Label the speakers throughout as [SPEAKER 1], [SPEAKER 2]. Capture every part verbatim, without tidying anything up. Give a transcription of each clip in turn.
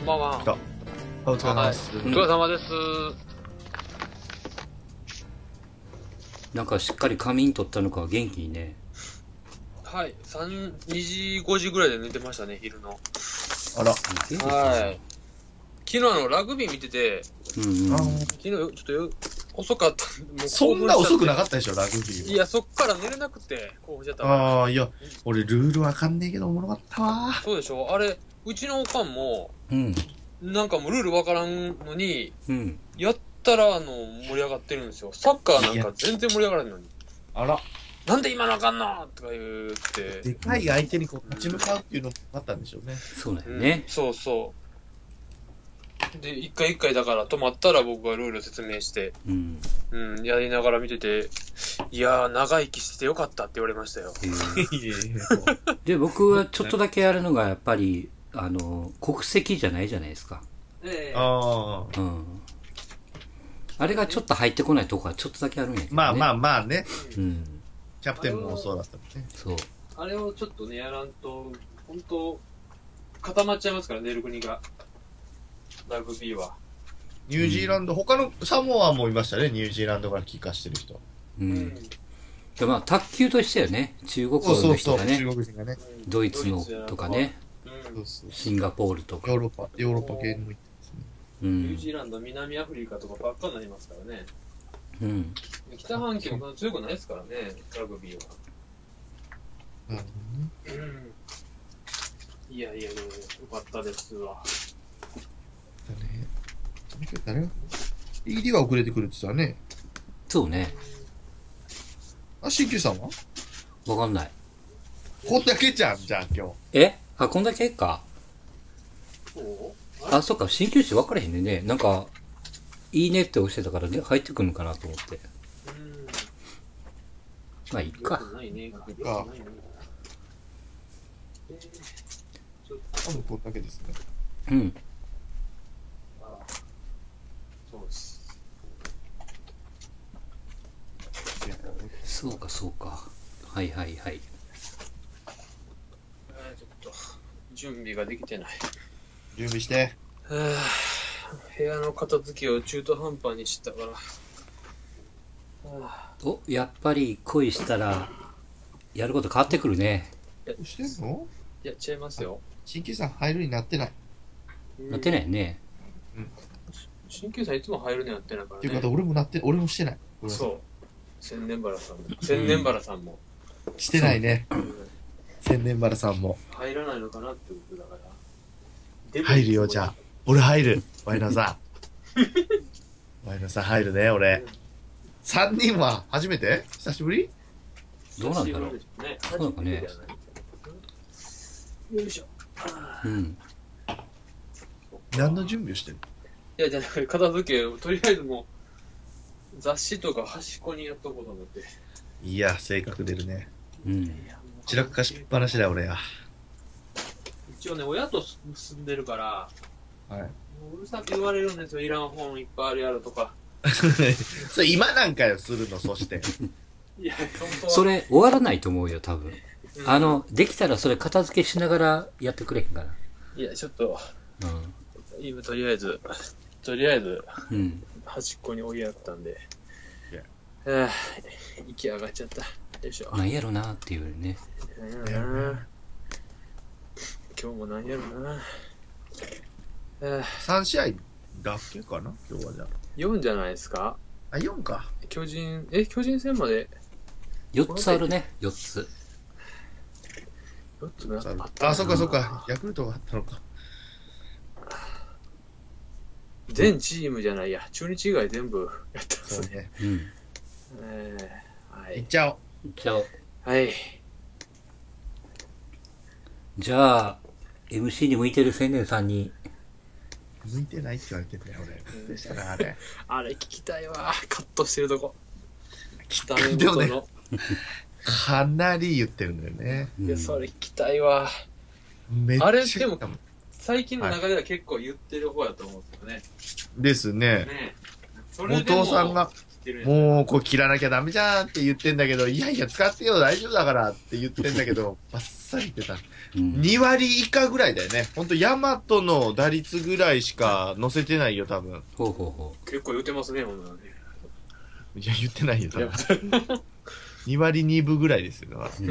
[SPEAKER 1] ばんは。
[SPEAKER 2] 来た。お疲れ様です。
[SPEAKER 1] お疲れ様です。
[SPEAKER 3] なんかしっかり仮眠取ったのか元気にね。
[SPEAKER 1] はい、三にじごじぐらいで寝てましたね、昼の。
[SPEAKER 2] あら。
[SPEAKER 1] はい。昨日あのラグビー見てて、
[SPEAKER 3] うんうん、
[SPEAKER 1] 昨日ちょっとよ遅かった。
[SPEAKER 2] もうそんな遅くなかったでしょ、ラグビーは。
[SPEAKER 1] いや、そっから寝れなくて、興奮しちゃった
[SPEAKER 2] ああ、いや、俺ルールわかんねえけどおもろかったわ。
[SPEAKER 1] そうでしょ。あれ、うちのおかんも、
[SPEAKER 3] うん、
[SPEAKER 1] なんかもうルールわからんのに、
[SPEAKER 3] うん、
[SPEAKER 1] やったらあの盛り上がってるんですよ。サッカーなんか全然盛り上がらないのに。
[SPEAKER 2] あら。
[SPEAKER 1] なんで今のあかんのとか言って。
[SPEAKER 2] でかい相手にこう立ち向かうっていうのもあったんでしょうね。
[SPEAKER 3] そうだよね、
[SPEAKER 1] うん。そうそう。で、一回一回だから止まったら僕がルール説明して、うん、うん、やりながら見てて、いやー、長生きしてよかったって言われましたよ。
[SPEAKER 3] で、僕はちょっとだけやるのが、やっぱり、あの、国籍じゃないじゃないですか。
[SPEAKER 1] ええ
[SPEAKER 2] ー。あ
[SPEAKER 3] あ。うん。あれがちょっと入ってこないとこはちょっとだけあるんやけど、ね。
[SPEAKER 2] まあまあまあね。
[SPEAKER 3] うん。
[SPEAKER 2] キャプテンもそうだったもんね。
[SPEAKER 3] そう。
[SPEAKER 1] あれをちょっとね、やらんと、本当固まっちゃいますからね、出る国が。ラグビーは。
[SPEAKER 2] ニュージーランド、うん、他のサモアもいましたね、ニュージーランドから帰化してる人。
[SPEAKER 3] うん。でまあ、卓球としてはね、中国の人がね、
[SPEAKER 2] そうそうそう中国人がね、
[SPEAKER 3] ドイツのとかね、
[SPEAKER 1] うん、
[SPEAKER 3] シンガポールとか。
[SPEAKER 2] ヨーロッパ、ヨーロッパ系にも行ってますね。
[SPEAKER 1] うん、ニュージーランド、南アフリカとかばっかになりますからね。
[SPEAKER 3] うん。
[SPEAKER 1] 北半球も強くないですからね、ラグビーは。
[SPEAKER 2] なるほどね。
[SPEAKER 1] うん。いやいやいや、よかったですわ。
[SPEAKER 2] だね。誰が イーディー は遅れてくるって言ったらね。
[SPEAKER 3] そうね。
[SPEAKER 2] あ、新旧さんは
[SPEAKER 3] わかんない。
[SPEAKER 2] こんだけじゃん、じゃあ今日。
[SPEAKER 3] えあ、こんだけか。
[SPEAKER 1] そう
[SPEAKER 3] あ、そっか、新旧種分かれへんねんね。なんか、いいねって押してたからね、入ってくるのかなと思って。うん。まあ、いっか。
[SPEAKER 1] ないね。いっか。
[SPEAKER 2] 多分こんだけですね。
[SPEAKER 3] うん。
[SPEAKER 1] そうです。
[SPEAKER 3] そうか、そうか。はいはいはい。
[SPEAKER 1] えー、ちょっと、準備ができてない。
[SPEAKER 2] 準備して。
[SPEAKER 1] はぁ、部屋の片付けを中途半端にしたから。
[SPEAKER 3] お、やっぱり恋したら、やること変わってくるね。
[SPEAKER 2] してんの？
[SPEAKER 1] やっちゃいますよ。
[SPEAKER 2] 新旧さん入るになってない。
[SPEAKER 3] なってないね。
[SPEAKER 1] うん。新旧さんいつも入るになってないからね。
[SPEAKER 2] っていうか、俺もなって、俺もしてない。
[SPEAKER 1] そう。千年原さんも。千年原さんも。
[SPEAKER 2] してないね。千年原さんも。
[SPEAKER 1] 入らないのかなってことだから。
[SPEAKER 2] 入るよ、じゃあ。俺入る。ワイナさん。ワイナさん入るね、俺。三人は初めて？久しぶり？
[SPEAKER 3] どうなんだろう。そうなのかね。
[SPEAKER 1] よいしょ。
[SPEAKER 3] うん。
[SPEAKER 2] 何の準備をしてるの？
[SPEAKER 1] いや、じゃなくて、片付けを、とりあえずもう、雑誌とか端っこにやっとこうと思って。
[SPEAKER 2] いや、性格出るね。
[SPEAKER 3] うん。
[SPEAKER 2] 散らかしっぱなしだよ、俺や。
[SPEAKER 1] 一応ね、親と住んでるから、
[SPEAKER 2] はい。
[SPEAKER 1] もううるさく言われるんですよ。いらん本いっぱいあるやろとか。
[SPEAKER 2] それ今なんかよ、するの、そして。
[SPEAKER 1] いや、本当は。
[SPEAKER 3] それ終わらないと思うよ、多分。うん、あの、できたらそれ片付けしながらやってくれへんから。
[SPEAKER 1] いや、ちょっと、
[SPEAKER 3] うん。
[SPEAKER 1] 今とりあえず、とりあえず、
[SPEAKER 3] うん、
[SPEAKER 1] 端っこに置いてあったんで、
[SPEAKER 2] いや、
[SPEAKER 1] はぁ、息上がっちゃった。よいしょ。
[SPEAKER 3] なんやろなっていうね。
[SPEAKER 1] なんやろな。今日もなんやろな。
[SPEAKER 2] さん試合だっけかな今日はじゃあ。
[SPEAKER 1] よんじゃないですか？
[SPEAKER 2] あ、よんか。
[SPEAKER 1] 巨人、え、巨人戦まで
[SPEAKER 3] よっつあるね、よっつ。
[SPEAKER 1] よっつな
[SPEAKER 2] あった。あ、そっかそっか。ヤクルトがあったのか。
[SPEAKER 1] 全チームじゃないや。中日以外全部やったんですね。
[SPEAKER 3] うん。
[SPEAKER 1] えー、はい。
[SPEAKER 2] いっちゃおう。
[SPEAKER 3] いっちゃおう。
[SPEAKER 1] はい。
[SPEAKER 3] じゃあ、エムシー に向いてる青年さんに。
[SPEAKER 2] 向いてないって言われてんだよ、俺。でしたね、あれ。
[SPEAKER 1] あれ聞きたいわ。カットしてるとこ。
[SPEAKER 2] 聞きでもね、かなり言ってるんだよね。
[SPEAKER 1] いや、それ聞きたいわ。
[SPEAKER 2] めっちゃ。
[SPEAKER 1] あれ、でも、最近の中では結構言ってる方やと思うんですよね。
[SPEAKER 2] ですね。ねお父さんが、 もう、こう切らなきゃダメじゃんって言ってんだけど、いやいや、使ってよ、大丈夫だからって言ってんだけど、バッサリ言ってた。うん、に割以下ぐらいだよね。ほんと、ヤマトの打率ぐらいしか乗せてないよ、多分。
[SPEAKER 3] ほうほうほ
[SPEAKER 1] う。結構言ってますね、ほんならね。
[SPEAKER 2] いや、言ってないよ、多分。に割にぶぐらいですよ、だから。うん、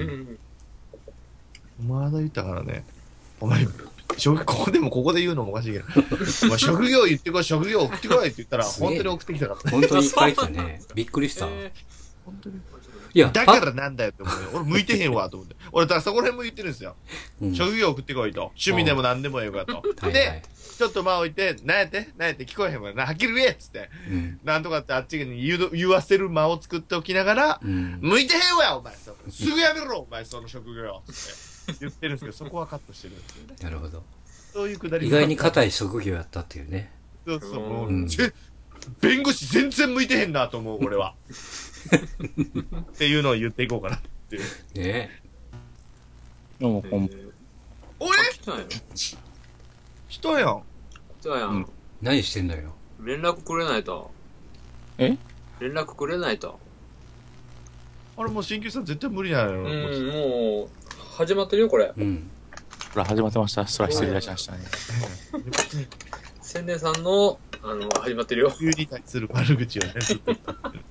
[SPEAKER 2] まだ言ったからね。お前、職ここでもここで言うのもおかしいけど、お前職業言ってこい、職業送ってこいって言ったら、本当に送ってきたから、
[SPEAKER 3] ね。本当に書いてたね。びっくりした。えー、
[SPEAKER 2] 本当に。いや、だからなんだよって思うよ。俺向いてへんわと思って。俺、だからそこら辺も言ってるんですよ。うん、職業送ってこいと。趣味でも何でもええかと。うん、で、はいはい、ちょっと間置いて、なんやってなんやって聞こえへんわな。はっきり言えっつって。うん、なんとかってあっちに言う言わせる間を作っておきながら、うん、向いてへんわお前。すぐやめろお前、その職業って言ってるんですけど、そこはカットしてるんですよね。
[SPEAKER 3] なるほど。
[SPEAKER 2] そういうくだり
[SPEAKER 3] 意外に硬い職業やったっていうね。
[SPEAKER 2] そうそう、うん、弁護士全然向いてへんなと思う、俺は。っていうのを言っていこうかなっていう。ね
[SPEAKER 3] え。
[SPEAKER 4] どうも、こんばんは。
[SPEAKER 2] おえ人やん。人やん。
[SPEAKER 1] 人やん。
[SPEAKER 3] 何してんだよ。
[SPEAKER 1] 連絡くれないと。
[SPEAKER 4] え
[SPEAKER 1] 連絡くれないと。
[SPEAKER 2] あれもう新旧さん絶対無理なのよ。
[SPEAKER 1] うん、もう、始まってるよ、これ。
[SPEAKER 3] うん。
[SPEAKER 4] ほら、始まってました。そら失礼いたしましたね。
[SPEAKER 1] 千年さんの、あの、始まってるよ。
[SPEAKER 2] 急に対する悪口をね、ずっと。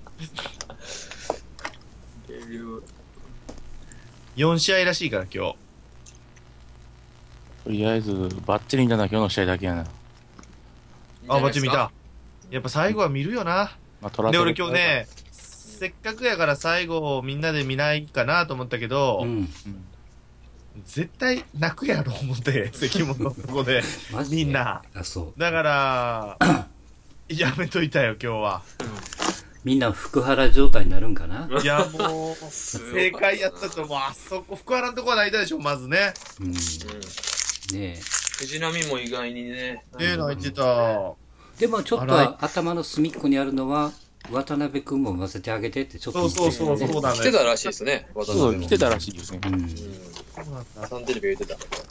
[SPEAKER 2] よん試合らしいから、今日。
[SPEAKER 4] とりあえず、バッチリ見たのは今日の試合だけやな。
[SPEAKER 2] あ、バッチリ見た。やっぱ最後は見るよな。まあ、で、俺今日ね、せっかくやから最後みんなで見ないかなと思ったけど、うんうん、絶対泣くやろ思って、関本のとこで、みんな。
[SPEAKER 3] あ、そう。
[SPEAKER 2] だから、やめといたよ、今日は。
[SPEAKER 3] みんな福原状態になるんかな。
[SPEAKER 2] いや、もう、正解やったと思う。あそこ、福原のとこは泣いたでしょ、まずね。うん。ね
[SPEAKER 1] え。藤波も意外にね。
[SPEAKER 2] ねえ、泣いてた。
[SPEAKER 3] でもちょっと頭の隅っこにあるのは、渡辺くんも混ぜてあげてってちょっと言って、
[SPEAKER 2] ね、そうそうそうそうだね。
[SPEAKER 1] 来てたらしいですね、
[SPEAKER 4] 渡辺も。そう、来てたらしいですね。うん。うん、
[SPEAKER 1] そうなんだ。サンテレビが言ってた。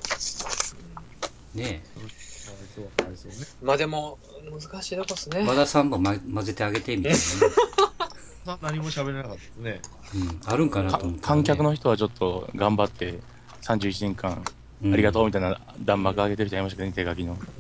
[SPEAKER 3] ねえ。
[SPEAKER 1] まあでも、難しいとこっすね。
[SPEAKER 3] 和田さんも、ま、混ぜてあげてみたい
[SPEAKER 2] な、ね。何も喋れなかったですね。
[SPEAKER 3] うん、あるんかなと思って、ね。
[SPEAKER 4] 観客の人はちょっと頑張って、さんじゅういちねんかん、ありがとうみたいな弾幕上げてる人いましたけどね、手書きの。
[SPEAKER 3] うん。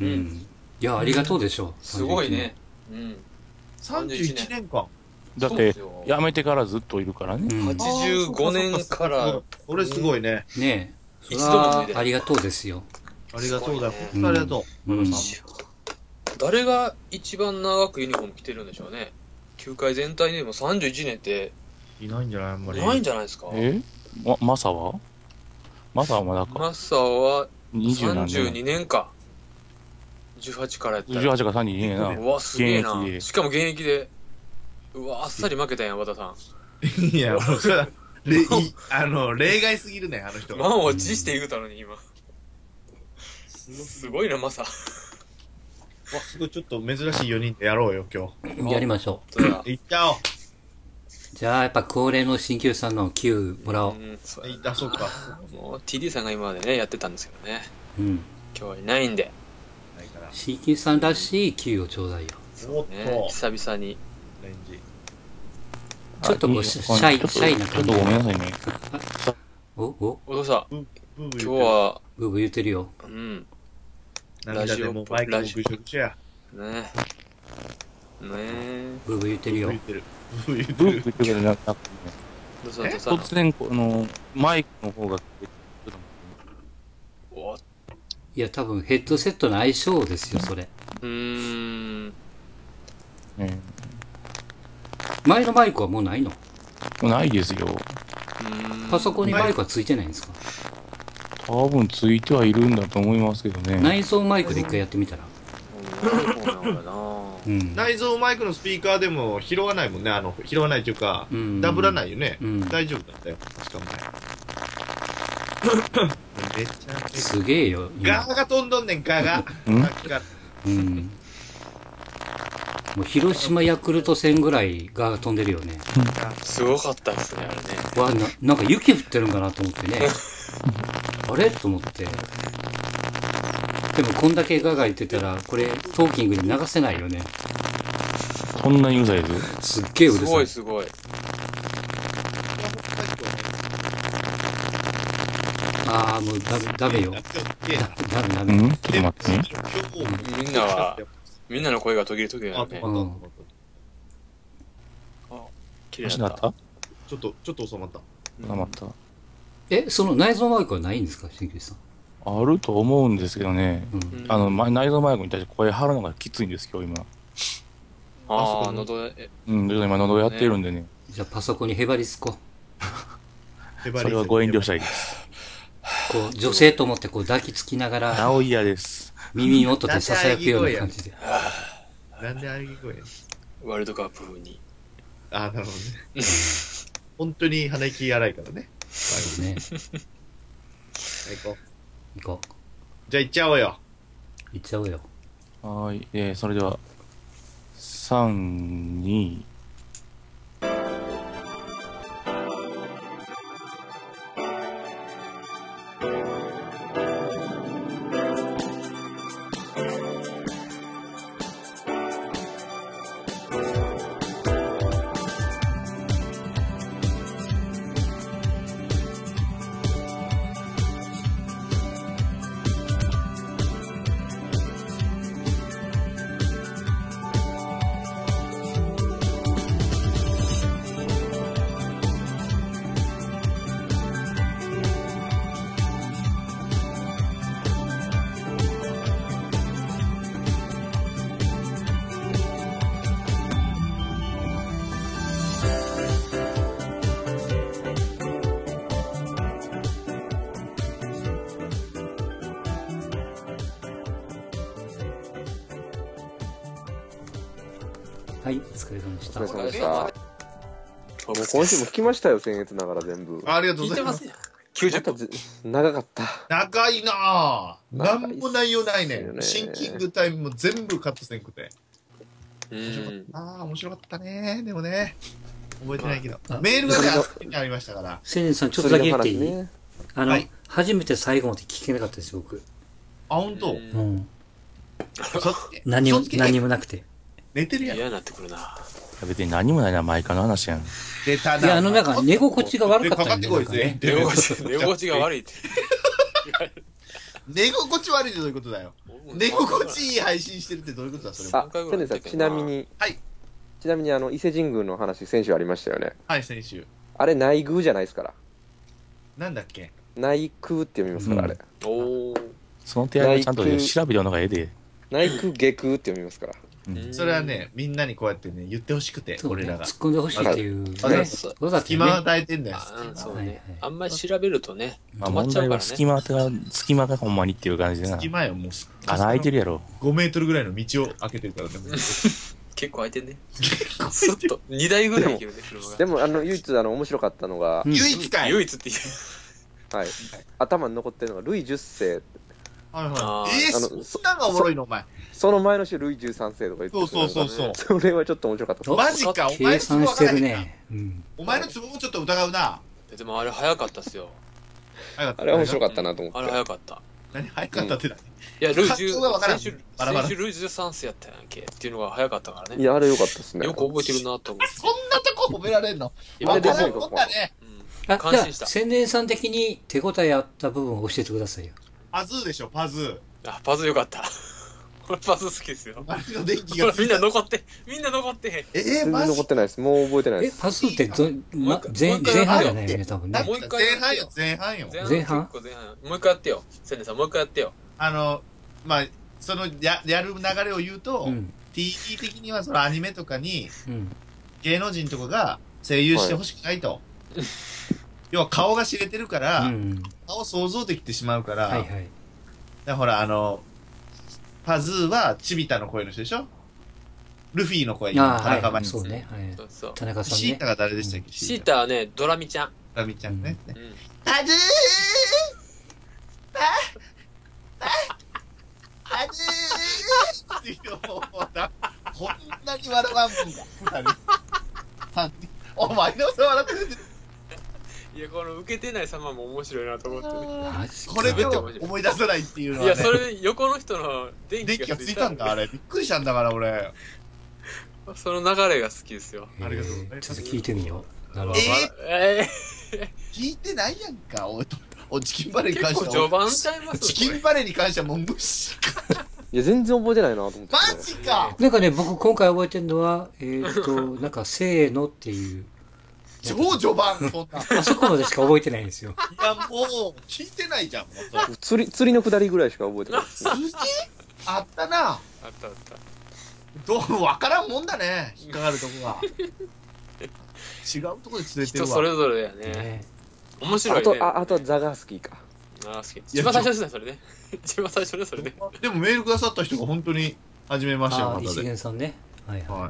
[SPEAKER 3] いや、ありがとうでしょ。
[SPEAKER 1] すごいね。うん。
[SPEAKER 2] さんじゅういちねんかん。
[SPEAKER 4] だって、辞めてからずっといるからね。
[SPEAKER 1] はちじゅうごねんから。
[SPEAKER 2] それすごいね。
[SPEAKER 3] ねえ。一度もありがとうですよ。
[SPEAKER 2] ありがとうだよ。本当ありがとう。うん。
[SPEAKER 1] 誰が一番長くユニフォーム着てるんでしょうね。球界全体でもさんじゅういちねんって。
[SPEAKER 2] いないんじゃないあんまり。
[SPEAKER 1] ないんじゃないですか。
[SPEAKER 4] えま、マサはマサはまだか。
[SPEAKER 1] マサはさんじゅうにねんか。じゅうはちからやったら。
[SPEAKER 4] じゅうはちからさんじゅうにねんな。
[SPEAKER 1] うわ、すげえな。しかも現役で。うわ、あっさり負けたんや、和田さん。
[SPEAKER 2] いや、もうそれは、あの、例外すぎるね、あの人が。
[SPEAKER 1] 満を持して言うたのに、今。すごいな、マサ。わ、
[SPEAKER 2] すごい、ちょっと珍しいよにんでやろうよ、今
[SPEAKER 3] 日。やりましょ
[SPEAKER 2] う。いっちゃおう。
[SPEAKER 3] じゃあ、やっぱ恒例の新旧さんのきゅうもらおう。うん、
[SPEAKER 2] そうあ、そうか。
[SPEAKER 1] もう ティーディー さんが今までね、やってたんですけどね。うん。今日はいないんで。
[SPEAKER 3] 新旧さんらしいきゅうをちょうだいよ。
[SPEAKER 1] そうね、久々に。
[SPEAKER 2] レンジ。
[SPEAKER 3] ちょっとこう、シャイ、シャイな感じ。
[SPEAKER 4] ちょっとごめんなさいね。
[SPEAKER 3] お、お
[SPEAKER 1] お父さん、今日は、
[SPEAKER 3] ブーブー言ってるよ。
[SPEAKER 1] うん。
[SPEAKER 2] 涙でもマイクもぐしょぐしょや。
[SPEAKER 1] ねねえ。
[SPEAKER 3] ブーブー言ってるよ。
[SPEAKER 2] ブーブー言ってる。ブーブー言ってる。
[SPEAKER 4] ブーブー言ってるけど、なんか、突然、この、マイクの方が、
[SPEAKER 1] お
[SPEAKER 3] いや、多分ヘッドセットの相性ですよ、それ。
[SPEAKER 1] うーん。
[SPEAKER 4] ね、
[SPEAKER 3] 前のマイクはもうないの？
[SPEAKER 4] ないですよ。
[SPEAKER 3] パソコンにマイクはついてないんですか？
[SPEAKER 4] 多分ついてはいるんだと思いますけどね。
[SPEAKER 3] 内蔵マイクで一回やってみたら。
[SPEAKER 2] うん、内蔵マイクのスピーカーでも拾わないもんね。あの拾わないというか、うん、ダブらないよね、うん、大丈夫だったよ。しかもね。めっちゃ
[SPEAKER 3] すげえよ。
[SPEAKER 2] ガーが飛んどんねん、ガーが。
[SPEAKER 3] うん。もう広島ヤクルト戦ぐらいガーが飛んでるよね。
[SPEAKER 1] すごかったですね、あれね。
[SPEAKER 3] わ、な、なんか雪降ってるんかなと思ってね。あれと思って。でもこんだけガーが言ってたら、これトーキングに流せないよね。
[SPEAKER 4] そんなにうざいです。
[SPEAKER 3] すっげえうるさい。
[SPEAKER 1] すごいすごい。
[SPEAKER 3] ああ、もうダメ、ダメよ。ダメダメ。
[SPEAKER 4] うんちょっと待ってね。
[SPEAKER 1] みんなは、みんなの声が途切れ途切れだよね。あ、綺麗だった。
[SPEAKER 2] ちょっと、ちょっと収まった。
[SPEAKER 4] 収まった。
[SPEAKER 3] え、その内臓マイクはないんですか、新吉さん。
[SPEAKER 4] あると思うんですけどね。あの、内臓マイクに対して声張るのがきついんです、今日今。
[SPEAKER 1] ああ、喉え。
[SPEAKER 4] うん、今喉やってるんでね。
[SPEAKER 3] じゃあパソコンにへばりつこ
[SPEAKER 4] う。それはご遠慮したいです。
[SPEAKER 3] こう、女性と思ってこう抱きつきながら。
[SPEAKER 4] なお嫌です。
[SPEAKER 3] 耳元で囁くような感じで。
[SPEAKER 2] なんであげ声
[SPEAKER 1] ワールドカップ風に。
[SPEAKER 2] ああ、なるほどね。本当に鼻息荒いからね。
[SPEAKER 3] そうね。
[SPEAKER 2] 行こ
[SPEAKER 3] う。行こう。
[SPEAKER 2] じゃあ行っちゃおうよ。
[SPEAKER 3] 行っちゃおうよ。
[SPEAKER 4] はい。えー、それでは、さん、に、
[SPEAKER 3] はい、お疲れ様でした。
[SPEAKER 5] お疲れ様でした。もう今週も聞きましたよ、僭越ながら全部。
[SPEAKER 2] ありがとうございます。
[SPEAKER 1] きゅうじゅっぷん。
[SPEAKER 5] 長かった。
[SPEAKER 2] 長いなぁ。なんも内容ないね。シンキングタイムも全部カットせんくて。面白かったなぁ。面白かったね。でもね。覚えてないけど。メールがね、ありましたから。
[SPEAKER 3] 青年さん、ちょっとだけ言っていい？あの、初めて最後まで聞けなかったです、僕。
[SPEAKER 2] あ、ほんと？うん。
[SPEAKER 3] 何も、何もなくて。
[SPEAKER 2] 寝てるやん。
[SPEAKER 1] 嫌になってくるな。
[SPEAKER 4] 別に何もないな、マイカの話やん。
[SPEAKER 2] 出た
[SPEAKER 3] な。いや、あの、なんか、寝心地が悪かったんで、
[SPEAKER 1] 寝心地、寝心地が悪いって。
[SPEAKER 2] 寝心地悪いってどういうことだよ。寝心地いい配信してるってどういうことだ、それも。
[SPEAKER 5] あ、千年さん、ちなみに。
[SPEAKER 2] はい。
[SPEAKER 5] ちなみに、あの、伊勢神宮の話、先週ありましたよね。
[SPEAKER 2] はい、先週。
[SPEAKER 5] あれ、内宮じゃないですから。
[SPEAKER 2] なんだっけ？
[SPEAKER 5] 内宮って読みますから、あれ。
[SPEAKER 1] おー。
[SPEAKER 4] その手合いちゃんと調べてるのがええで。
[SPEAKER 5] 内宮下宮って読みますから。
[SPEAKER 2] それはね、みんなにこうやってね、言ってほしくて、俺らが。
[SPEAKER 3] 突っ込んでほしいっていう。
[SPEAKER 2] 隙間を与えてんだよ。
[SPEAKER 1] そうね。あんまり調べるとね、
[SPEAKER 4] 止まっちゃうからね。隙間が、隙間がほんまにっていう感じでな。
[SPEAKER 2] 隙間よ、もう。
[SPEAKER 4] 穴開いてるやろ。
[SPEAKER 2] ごメートルぐらいの道を開けてるからね。
[SPEAKER 1] 結構開いてんね。結構ちょっと、にだいぐらいいけるね、車が。
[SPEAKER 5] でも、あの、唯一、あの、面白かったのが。
[SPEAKER 2] 唯一かい
[SPEAKER 1] 唯一っていう。
[SPEAKER 5] はい。頭に残ってるのが、ルイじゅっせい。
[SPEAKER 2] はいはい。えー、そんなんがおもろいの、お前。
[SPEAKER 5] その前の週、ルイじゅうさんせいとか言って
[SPEAKER 2] そうそうそうそう。
[SPEAKER 5] それはちょっと面白かった。
[SPEAKER 2] マジか、お前
[SPEAKER 3] 計算してるね。
[SPEAKER 2] お前のツボもちょっと疑うな。
[SPEAKER 1] でもあれ早かったっすよ。
[SPEAKER 5] あれは面白かったなと思って。
[SPEAKER 1] あれ早かった。
[SPEAKER 2] 何早かったって何？い
[SPEAKER 1] や、ルイじゅう、先週、先週ルイじゅうさんせいやったやんけっていうのが早かったからね。
[SPEAKER 5] いや、あれ良かったですね。
[SPEAKER 1] よく覚えてるなと思って。
[SPEAKER 2] そんなとこ褒められんの？
[SPEAKER 5] わから
[SPEAKER 2] んもんだね。
[SPEAKER 3] あ、じゃあ、宣伝さん的に手応えあった部分を教えてくださいよ。
[SPEAKER 2] パズーでしょ、パズー。
[SPEAKER 1] あ、パズーよかった。俺パズー好きですよ。
[SPEAKER 2] あれの電気が
[SPEAKER 1] みんな残って、みんな残ってへん。
[SPEAKER 2] えー、
[SPEAKER 5] マジ残ってないです。もう覚えてないです。
[SPEAKER 3] え、パズーってど、ま、前、前半じゃないよね、多分ね。
[SPEAKER 1] もう一回。
[SPEAKER 2] 前半よ、前半よ。
[SPEAKER 3] 前半
[SPEAKER 1] もう一回やってよ。千年さん、もう一回やってよ。
[SPEAKER 2] あの、まあ、その、や、やる流れを言うと、うん、ティーティー 的にはそのアニメとかに、うん、芸能人とかが声優してほしくないと。はい、要は顔が知れてるから、うん、顔想像できてしまうから、はいはい、だからほら、あの、パズーはチビタの声の人でしょ？ルフィの声、今、田中真
[SPEAKER 3] そうね。はい。
[SPEAKER 1] そうそう。
[SPEAKER 3] 田中さんね。
[SPEAKER 2] シータが誰でしたっけ？
[SPEAKER 1] シータはね、ドラミちゃん。
[SPEAKER 2] ドラミちゃんね。
[SPEAKER 1] うん。
[SPEAKER 2] パズーパ、パ、パズーっていうのもうだ、こんなに笑わんもんだ。二人。お前のさ笑ってる。
[SPEAKER 1] いや、この受けてない様も面白いなと思ってね。
[SPEAKER 2] これでも思い出さないっていうのは、ね。
[SPEAKER 1] いや、それ、横の人の電気
[SPEAKER 2] がついたんだ、あれ。びっくりしたんだから、俺。
[SPEAKER 1] その流れが好きですよ。
[SPEAKER 2] ありがとうございます。
[SPEAKER 3] ちょっと聞いてみよう。なるほど。
[SPEAKER 1] え
[SPEAKER 2] ー、聞いてないやんか、おおチキンバレーに関しては。
[SPEAKER 1] 結構序盤ちゃいます
[SPEAKER 2] チキンバレーに関してはもう無視か。
[SPEAKER 5] いや、全然覚えてないなと思って。
[SPEAKER 2] マジか。
[SPEAKER 3] なんかね、僕今回覚えてるのは、えっと、なんか、せーのっていう。
[SPEAKER 2] 超序盤、そんな。
[SPEAKER 3] あそこまでしか覚えてないんですよ。
[SPEAKER 2] いや、もう、聞いてないじゃん、もう。
[SPEAKER 5] 釣り、釣りの下りぐらいしか覚えてないです。
[SPEAKER 2] 釣りあったな。
[SPEAKER 1] あったあった。
[SPEAKER 2] どうわからんもんだね、引っかかるとこが。違うとこで釣れてるわ。
[SPEAKER 1] 人それぞれやね。ね面白いね。
[SPEAKER 5] あと、あ、あとザガースキーか。
[SPEAKER 1] ザガースキー。一番最初ですね、それね。一番最初ね、それね。
[SPEAKER 2] でもメールくださった人が本当に、初めましての方で。
[SPEAKER 3] 一元さんね。はいはい。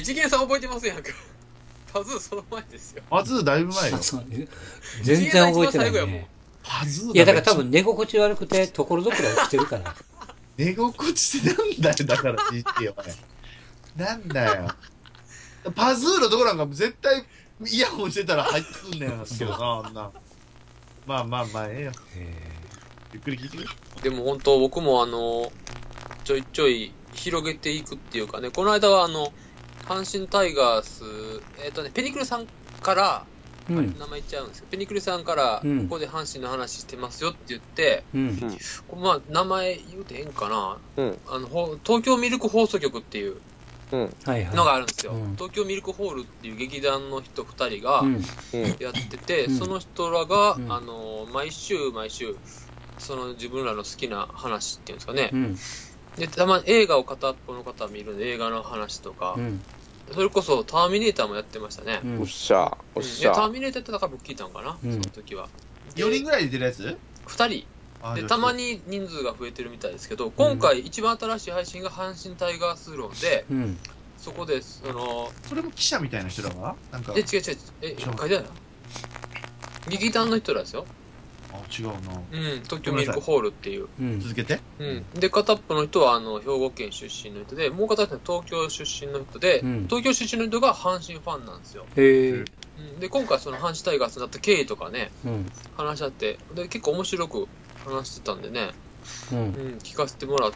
[SPEAKER 1] 一元さん覚えてますやんか。パズーその前ですよ。
[SPEAKER 2] パズーだいぶ前よ。
[SPEAKER 3] 全然覚えてないね。
[SPEAKER 2] パズー
[SPEAKER 3] いや、だから多分寝心地悪くて、ところどころ起きてるから。
[SPEAKER 2] 寝心地ってなんだよ、だから、じってよ、なんだよ。パズーのところなんか絶対、イヤホンしてたら入ってくんねんけどな、あんな。まあまあまあ、ええよ。ゆっくり聞いてくれ。
[SPEAKER 1] でも本当、僕もあの、ちょいちょい広げていくっていうかね、この間はあの、阪神タイガース、えっとね、ペニクルさんから、うん、名前言っちゃうんですけど、ペニクルさんから、ここで阪神の話してますよって言って、うん、まあ、名前言うてへんかな、うん、あの、東京ミルク放送局っていうのがあるんですよ。うん、東京ミルクホールっていう劇団の人ふたりがやってて、うん、その人らが、うん、あの、毎週毎週、その自分らの好きな話っていうんですかね、うん、で、たまに映画を片っぽの方は見るんで、映画の話とか、うんそれこそターミネーターもやってましたね。
[SPEAKER 5] うん、おっしゃ、おっしゃ。
[SPEAKER 1] ターミネーターってだから僕聞いたのかな、うん、その時は。
[SPEAKER 2] よにんぐらいで出るやつ ?
[SPEAKER 1] ふたり。で、たまに人数が増えてるみたいですけど、今回一番新しい配信が阪神タイガース論で、うん、そこで、その、
[SPEAKER 2] それも記者みたいな人らがなんか。
[SPEAKER 1] え、違う違う、え、書いてあるな。劇団の人らですよ。
[SPEAKER 2] あ、違うな。
[SPEAKER 1] うん、東京ミルクホールっていう。
[SPEAKER 2] うん、続けて。
[SPEAKER 1] うん。で、片っぽの人は、あの、兵庫県出身の人で、もう片っぽは東京出身の人で、うん、東京出身の人が阪神ファンなんですよ。へー。うん、で、今回その阪神タイガースになった経緯とかね、うん、話し合って、で、結構面白く話してたんでね、うん、うん、聞かせてもらって、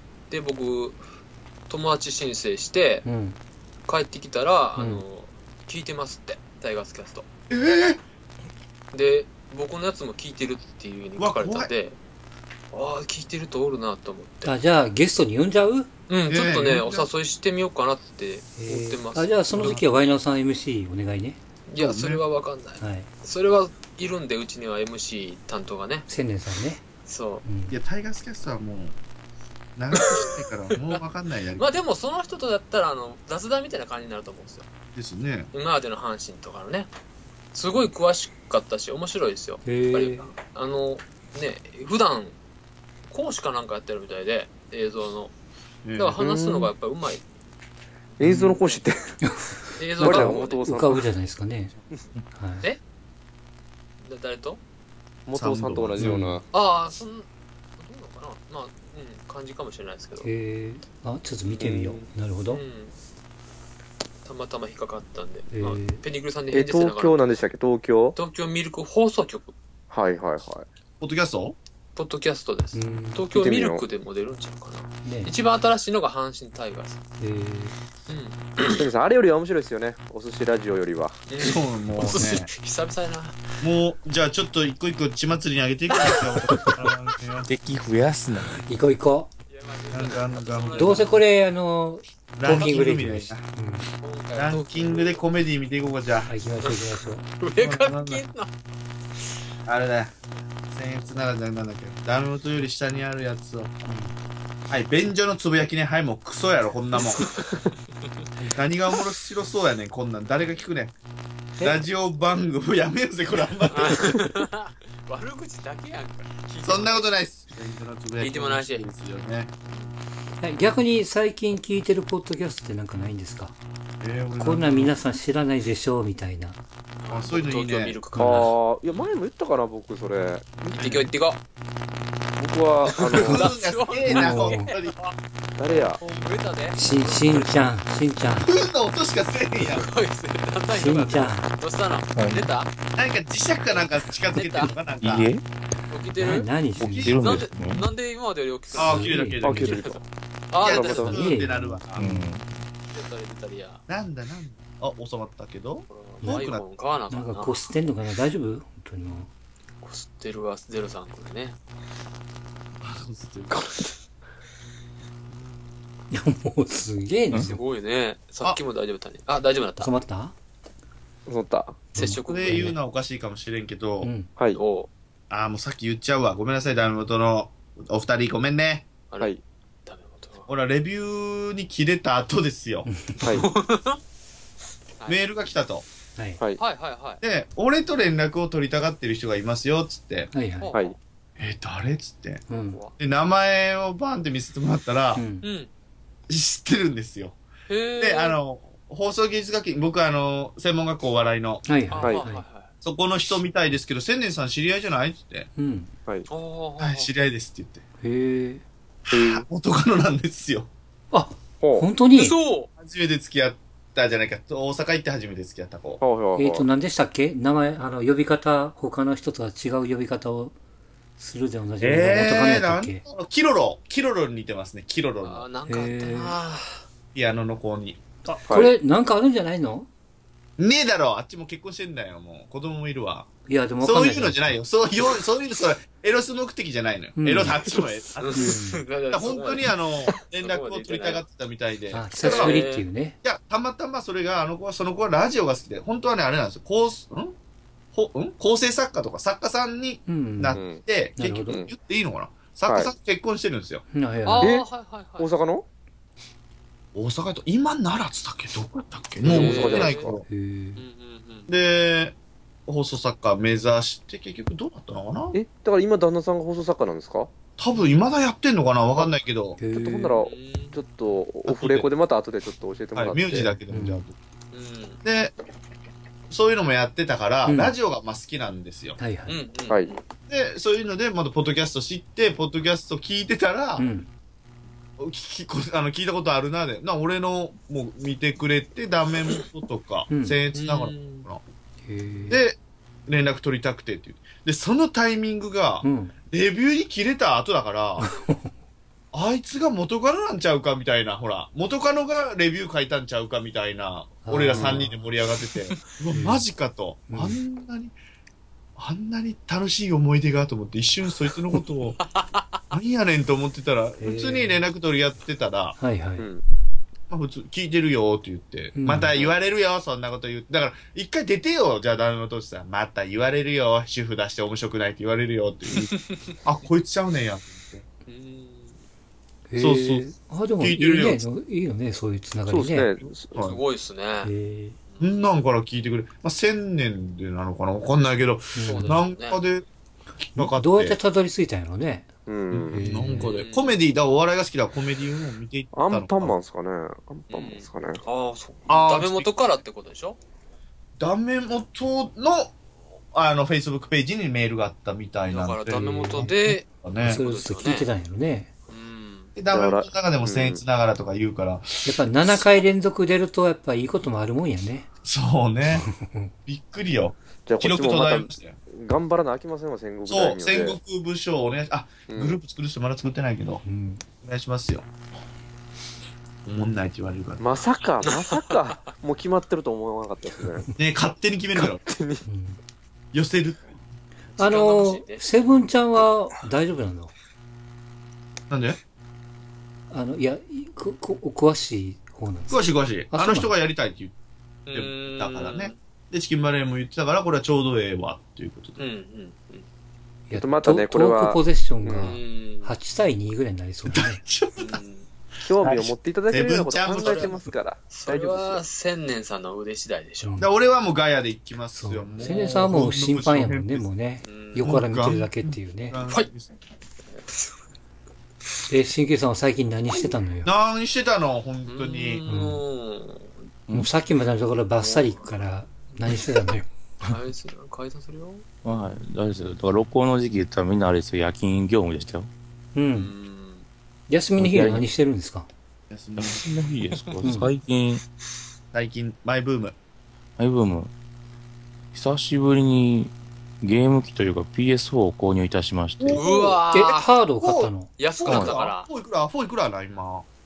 [SPEAKER 1] で、僕、友達申請して、うん、帰ってきたら、あの、うん、聞いてますって、タイガースキャスト。えー、で、僕のやつも聞いてるっていう風に書かれたんで、ああ、聞いてるとおるなと思って。
[SPEAKER 3] あ、じゃあゲストに呼んじゃう？
[SPEAKER 1] うん、ちょっとね、お誘いしてみようかなって思ってます。
[SPEAKER 3] あ、じゃあその時はワイナーさん エムシー お願いね。
[SPEAKER 1] いや、それはわかんない。はい。それはいるんで、うちには エムシー 担当がね。
[SPEAKER 3] 千年さんね。
[SPEAKER 1] そう。
[SPEAKER 2] うん、いや、タイガースキャストはもう、長くしてからもうわかんないやり
[SPEAKER 1] まあでもその人とだったら、あの、雑談みたいな感じになると思うんですよ。
[SPEAKER 2] ですね。
[SPEAKER 1] 今までの阪神とかのね。すごい詳しかったし、面白いですよ。やっぱり、あの、ね、普段、講師かなんかやってるみたいで、映像の。だから話すのがやっぱりうまい。
[SPEAKER 5] 映像の講師って
[SPEAKER 1] 映像が
[SPEAKER 3] 浮かぶじゃないですかね。
[SPEAKER 1] はい、え誰と
[SPEAKER 5] 元尾さんと同じような。うん、
[SPEAKER 1] ああ、そんどうなのかなまあ、うん、感じかもしれないですけど。
[SPEAKER 3] へえ。あ、ちょっと見てみよう。なるほど。うん
[SPEAKER 1] たまたま引っかかったんで、えーまあ、ペニグルさんで
[SPEAKER 5] 返事してながら。東京なんでしたっけ東京
[SPEAKER 1] 東京ミルク放送局。
[SPEAKER 5] はいはいはい。
[SPEAKER 2] ポッドキャスト
[SPEAKER 1] ポッドキャストです。東京ミルクでも出るんちゃうかな。ね、一番新しいのが阪神タイガース。へえ。
[SPEAKER 5] うん。ペニさん、あれよりは面白いですよね。お寿司ラジオよりは。
[SPEAKER 2] そう、もうね。
[SPEAKER 1] 久々やな。
[SPEAKER 2] もう、じゃあちょっと一個一個血祭りにあげていくんです
[SPEAKER 4] よ。敵増やすな。
[SPEAKER 3] 行こう行こう。どうせこれ、あの、
[SPEAKER 2] ランキングで見ないな。ランキングでコメディ見ていこうか、じゃあ。
[SPEAKER 3] 行きましょう行きましょう。
[SPEAKER 1] 上から切んの
[SPEAKER 2] あれだよ。僭越ながらなんだっけ。ダメ元より下にあるやつを。はい、便所のつぶやきね。はい、もうクソやろ、こんなもん。何がおもろしろそうやねん、こんなん。誰が聞くねん。ラジオ番組やめようぜ、これあんまり。
[SPEAKER 1] 悪口だけやんか。
[SPEAKER 2] そんなことないっす。
[SPEAKER 1] 聞いてもないし。
[SPEAKER 3] 逆に最近聞いてるポッドキャストってなんかないんですか？えー、こんなん皆さん知らないでしょうみたいな。
[SPEAKER 2] あ、そういうのいいね。
[SPEAKER 5] ああ、いや前も言ったかな僕それ。
[SPEAKER 1] 行ってこい行ってこ。
[SPEAKER 5] 僕はあの誰や？
[SPEAKER 3] しんしんちゃんしんちゃん。
[SPEAKER 2] フーの音しかせえへんやん。
[SPEAKER 3] しんちゃん。
[SPEAKER 1] どうしたの？出た？
[SPEAKER 2] なんか磁石かなんか近づけてるのかなんか。
[SPEAKER 4] いいえ。
[SPEAKER 1] 起きてる？
[SPEAKER 3] 何
[SPEAKER 4] 起きてるんですね。
[SPEAKER 1] なんで今までより大きく
[SPEAKER 2] なる？あ、起きるだけで。
[SPEAKER 5] 起きる。
[SPEAKER 1] あ、
[SPEAKER 2] だってなるわ。
[SPEAKER 1] 出たり出たりや。
[SPEAKER 2] なんだなんだ。あ、収まったけど。
[SPEAKER 1] アイフォン買わなあかな。
[SPEAKER 3] なんんかこすってんのかな、大丈夫本当にもう。
[SPEAKER 1] こすってるわ、ゼロさんこれね。
[SPEAKER 3] いや、もうすげえね。
[SPEAKER 1] すごいね。さっきも大丈夫だったね。あ、大丈夫だった
[SPEAKER 3] 収。まった？
[SPEAKER 5] そった。
[SPEAKER 1] 接触
[SPEAKER 2] これ言うのはおかしいかもしれんけど、
[SPEAKER 3] うん。
[SPEAKER 5] はい。
[SPEAKER 1] おう
[SPEAKER 2] あーもうさっき言っちゃうわ。ごめんなさい、ダメ元のお二人ごめんね。
[SPEAKER 1] あれ、
[SPEAKER 5] はい。
[SPEAKER 1] ダメ元が。
[SPEAKER 2] ほら、レビューに切れた後ですよ。
[SPEAKER 5] はい。
[SPEAKER 2] メールが来たと。
[SPEAKER 3] はい。
[SPEAKER 5] はい。
[SPEAKER 1] はいはいはい。
[SPEAKER 2] で、俺と連絡を取りたがってる人がいますよ、つって。
[SPEAKER 3] はいはい。
[SPEAKER 5] はい。
[SPEAKER 2] えー、誰つって。
[SPEAKER 3] うん。
[SPEAKER 2] で、名前をバンって見せてもらったら、
[SPEAKER 3] うん。
[SPEAKER 1] うん。
[SPEAKER 2] 知ってるんですよ。
[SPEAKER 1] へー
[SPEAKER 2] で、あ、の、放送芸術学院、僕あの、専門学校お笑いの、
[SPEAKER 3] はいはい。
[SPEAKER 1] あはいはいはい。
[SPEAKER 2] そこの人みたいですけど、千年さん知り合いじゃないつって。
[SPEAKER 3] うん。
[SPEAKER 5] はい。
[SPEAKER 1] おー
[SPEAKER 2] はい、知り合いですって言って。
[SPEAKER 3] へえ。
[SPEAKER 5] へー
[SPEAKER 2] 元カノなんですよ。
[SPEAKER 3] あ、
[SPEAKER 5] ほう。
[SPEAKER 3] 本当に？
[SPEAKER 1] そう
[SPEAKER 2] 初めて付き合ったじゃないか。大阪行って初めて付き合った子。
[SPEAKER 5] ほうほうほう。
[SPEAKER 3] えっと、何でしたっけ名前、あの、呼び方、他の人とは違う呼び方をするで同じ。元カノや
[SPEAKER 2] えー、なん
[SPEAKER 3] ったっけ？
[SPEAKER 2] だろうキロロ。キロロに似てますね、キロロ
[SPEAKER 1] あー
[SPEAKER 2] の。
[SPEAKER 1] なんかあったな
[SPEAKER 2] ピアノの子に。
[SPEAKER 3] あ、これ、なんかあるんじゃないの？
[SPEAKER 2] ねえだろあっちも結婚してんだよ、もう。子供もいるわ。
[SPEAKER 3] いや、でもわかん
[SPEAKER 2] そう
[SPEAKER 3] ない。
[SPEAKER 2] いうのじゃないよ。そういう、そういうの、それ、エロス目的じゃないのよ。
[SPEAKER 3] うん
[SPEAKER 2] エロス、あっちもエあっ
[SPEAKER 1] うん
[SPEAKER 2] ち
[SPEAKER 1] だから
[SPEAKER 2] 本当にあの、連絡を取りたがってたみたいで。い
[SPEAKER 3] あ、久しぶりっていうね。
[SPEAKER 2] や、たまたまそれが、あの子は、その子はラジオが好きで、本当はね、あれなんですよ。構す、んほ、ん構成作家とか作家さんに
[SPEAKER 3] うん。
[SPEAKER 2] なっ
[SPEAKER 5] うん
[SPEAKER 2] て、
[SPEAKER 3] うん
[SPEAKER 2] 結局
[SPEAKER 5] なるほど
[SPEAKER 2] 言っていいのかな作家さんと結婚してるんですよ。
[SPEAKER 3] はい
[SPEAKER 1] あ
[SPEAKER 3] はい。
[SPEAKER 1] ー、
[SPEAKER 5] え
[SPEAKER 1] はいはいはい。
[SPEAKER 5] 大阪の
[SPEAKER 2] 大阪と、今奈良っつったっけどこだったっけ
[SPEAKER 5] うん
[SPEAKER 2] もう
[SPEAKER 5] 大阪じゃない
[SPEAKER 2] ないから。
[SPEAKER 3] へえ。
[SPEAKER 1] うんうんうん。
[SPEAKER 2] で、放送作家目指して、結局どうなったのかな
[SPEAKER 5] え、だから今旦那さんが放送作家なんですか？
[SPEAKER 2] 多分未だやってんのかなわかんないけど。
[SPEAKER 3] へえ。
[SPEAKER 5] ちょっとほんなら、
[SPEAKER 1] うん
[SPEAKER 5] ちょっと、オフレコでまた後でちょっと教えても
[SPEAKER 2] はい、
[SPEAKER 5] らって。
[SPEAKER 2] 名字だけでもじゃあ。
[SPEAKER 1] うん
[SPEAKER 2] で、そういうのもやってたから、
[SPEAKER 3] うん
[SPEAKER 2] ラジオがまあ好きなんですよ。
[SPEAKER 3] はいはい。
[SPEAKER 1] うんうん。
[SPEAKER 5] はい。
[SPEAKER 2] で、そういうので、まだポッドキャスト知って、ポッドキャスト聞いてたら、
[SPEAKER 3] うん。
[SPEAKER 2] 聞きこあの聞いたことあるなで、な、俺のもう見てくれて、断面元とか、
[SPEAKER 3] うん
[SPEAKER 2] 僭越ながら、
[SPEAKER 1] うん
[SPEAKER 3] へえ。、
[SPEAKER 2] で、連絡取りたくてっていう。で、そのタイミングが
[SPEAKER 3] う、ん。
[SPEAKER 2] レビューに切れた後だから、あいつが元カノなんちゃうかみたいな、ほら、元カノがレビュー書いたんちゃうかみたいな、
[SPEAKER 3] あー
[SPEAKER 2] 俺らさんにんで盛り上がってて、うわ、マジかと、
[SPEAKER 3] うん
[SPEAKER 2] あんなに、あんなに楽しい思い出がと思って、一瞬そいつのことを、何やねんと思ってたら、普通に連絡取り合ってたら、
[SPEAKER 3] はいはい。
[SPEAKER 5] うん。
[SPEAKER 2] まあ普通、聞いてるよって言って、
[SPEAKER 3] うん
[SPEAKER 2] また言われるよ、そんなこと言って。だから、一回出てよ、じゃあダメ元ってさ、また言われるよ、主婦出して面白くないって言われるよって言う。あ、こいつちゃうねんや、と思って。
[SPEAKER 1] うん
[SPEAKER 3] へえ
[SPEAKER 2] そうそう。
[SPEAKER 3] あ、でもいい
[SPEAKER 2] 聞いてるよ
[SPEAKER 3] ね。いいよね、そういうつながり
[SPEAKER 5] そうで
[SPEAKER 3] ね。
[SPEAKER 5] すね。
[SPEAKER 2] はい
[SPEAKER 1] すごいっすね。
[SPEAKER 3] へえ。
[SPEAKER 2] んなんから聞いてくれ。まあ、千年でなのかなわかんないけど、
[SPEAKER 1] そうですね
[SPEAKER 2] なんかで、かかって。
[SPEAKER 3] どうやってたどり着いたんやろね。
[SPEAKER 5] うん。
[SPEAKER 3] へえ
[SPEAKER 2] なんかで、コメディだ、お笑いが好きだ、コメディを見ていったのか
[SPEAKER 5] アンパンマンですかね。アンパンマンですかね。
[SPEAKER 1] ああ、そう。
[SPEAKER 2] あー
[SPEAKER 1] ダメ元からってことでしょ
[SPEAKER 2] ダメ元の、あの、Facebook ページにメールがあったみたいな
[SPEAKER 1] だ
[SPEAKER 2] んで。
[SPEAKER 1] からダメ元で、
[SPEAKER 2] ね
[SPEAKER 3] そ。れをずっと聞いてたんやろね。
[SPEAKER 1] うん。
[SPEAKER 2] でダメ元の中でも僭越ながらとか言うから、
[SPEAKER 3] やっぱななかい連続出ると、やっぱいいこともあるもんやね。
[SPEAKER 2] そうね。びっくりよ。
[SPEAKER 5] じゃあこ
[SPEAKER 2] 記録途
[SPEAKER 5] っちもまた
[SPEAKER 2] 絶えましたよ。
[SPEAKER 5] 頑張らなあきませんわ、戦国
[SPEAKER 2] そう、
[SPEAKER 5] 大名で。
[SPEAKER 2] 戦国武将お願いし、あ、
[SPEAKER 5] うん
[SPEAKER 2] グループ作る人まだ作ってないけど、
[SPEAKER 3] うん。
[SPEAKER 2] お願いしますよ。おもんないって言われるから。
[SPEAKER 5] まさか、まさか、もう決まってると思わなかったですね。
[SPEAKER 2] ね、勝手に決めるから、
[SPEAKER 3] うん
[SPEAKER 2] 寄せる。
[SPEAKER 3] あの、セブンちゃんは大丈夫なの？
[SPEAKER 2] なんで
[SPEAKER 3] あの、いや、ここお詳しい方なんですか？
[SPEAKER 2] 詳しい詳しい。
[SPEAKER 3] あ
[SPEAKER 2] あの人がやりたいって言っ
[SPEAKER 1] う
[SPEAKER 2] て
[SPEAKER 1] ん
[SPEAKER 2] たからね。。で、チキンバレーも言ってたから、これはちょうどええわ、っていうことで。
[SPEAKER 1] うんうん
[SPEAKER 3] いや、
[SPEAKER 5] またね
[SPEAKER 3] ト
[SPEAKER 5] これは
[SPEAKER 3] トークポゼッションが
[SPEAKER 1] うん。うん。
[SPEAKER 3] はちたいにぐらいになりそうだね。
[SPEAKER 1] うん
[SPEAKER 5] 興味を持っていただけるようなこと
[SPEAKER 2] セブンちゃん
[SPEAKER 5] 考えてますから。
[SPEAKER 1] それ
[SPEAKER 5] 大丈夫ですよ
[SPEAKER 1] は、千年さんの腕次第でしょ。
[SPEAKER 3] うん
[SPEAKER 2] で俺はもうガヤで行きます
[SPEAKER 3] そう
[SPEAKER 2] よ。も。う
[SPEAKER 3] 千年さんはもう審判やもんね、もうね。
[SPEAKER 1] うん
[SPEAKER 3] 横から見てるだけっていうね。
[SPEAKER 1] はい
[SPEAKER 3] え、新旧さんは最近何してたのよ。
[SPEAKER 2] 何してたの本当
[SPEAKER 1] う
[SPEAKER 2] に。
[SPEAKER 1] ん。
[SPEAKER 3] もうさっきまでのところバッサリ行くから何してたのよ。
[SPEAKER 1] 解散解散するよ。
[SPEAKER 4] まあ、あれですよ。だから録音の時期言ったらみんなあれですよ。夜勤業務でしたよ。
[SPEAKER 3] う。
[SPEAKER 1] うんん。
[SPEAKER 3] 休みの日は何してるんですか？
[SPEAKER 2] 休み
[SPEAKER 4] そんな日ですか、
[SPEAKER 3] ん
[SPEAKER 4] 最近、
[SPEAKER 2] 最近、マイブーム。
[SPEAKER 4] マイブーム、久しぶりにゲーム機というか ピーエスフォー を購入いたしまして、
[SPEAKER 1] うわ
[SPEAKER 3] え、
[SPEAKER 1] ー
[SPEAKER 3] ハードを買ったの？
[SPEAKER 1] 安くなったから。
[SPEAKER 2] フォーいくらフォーいくらな、今。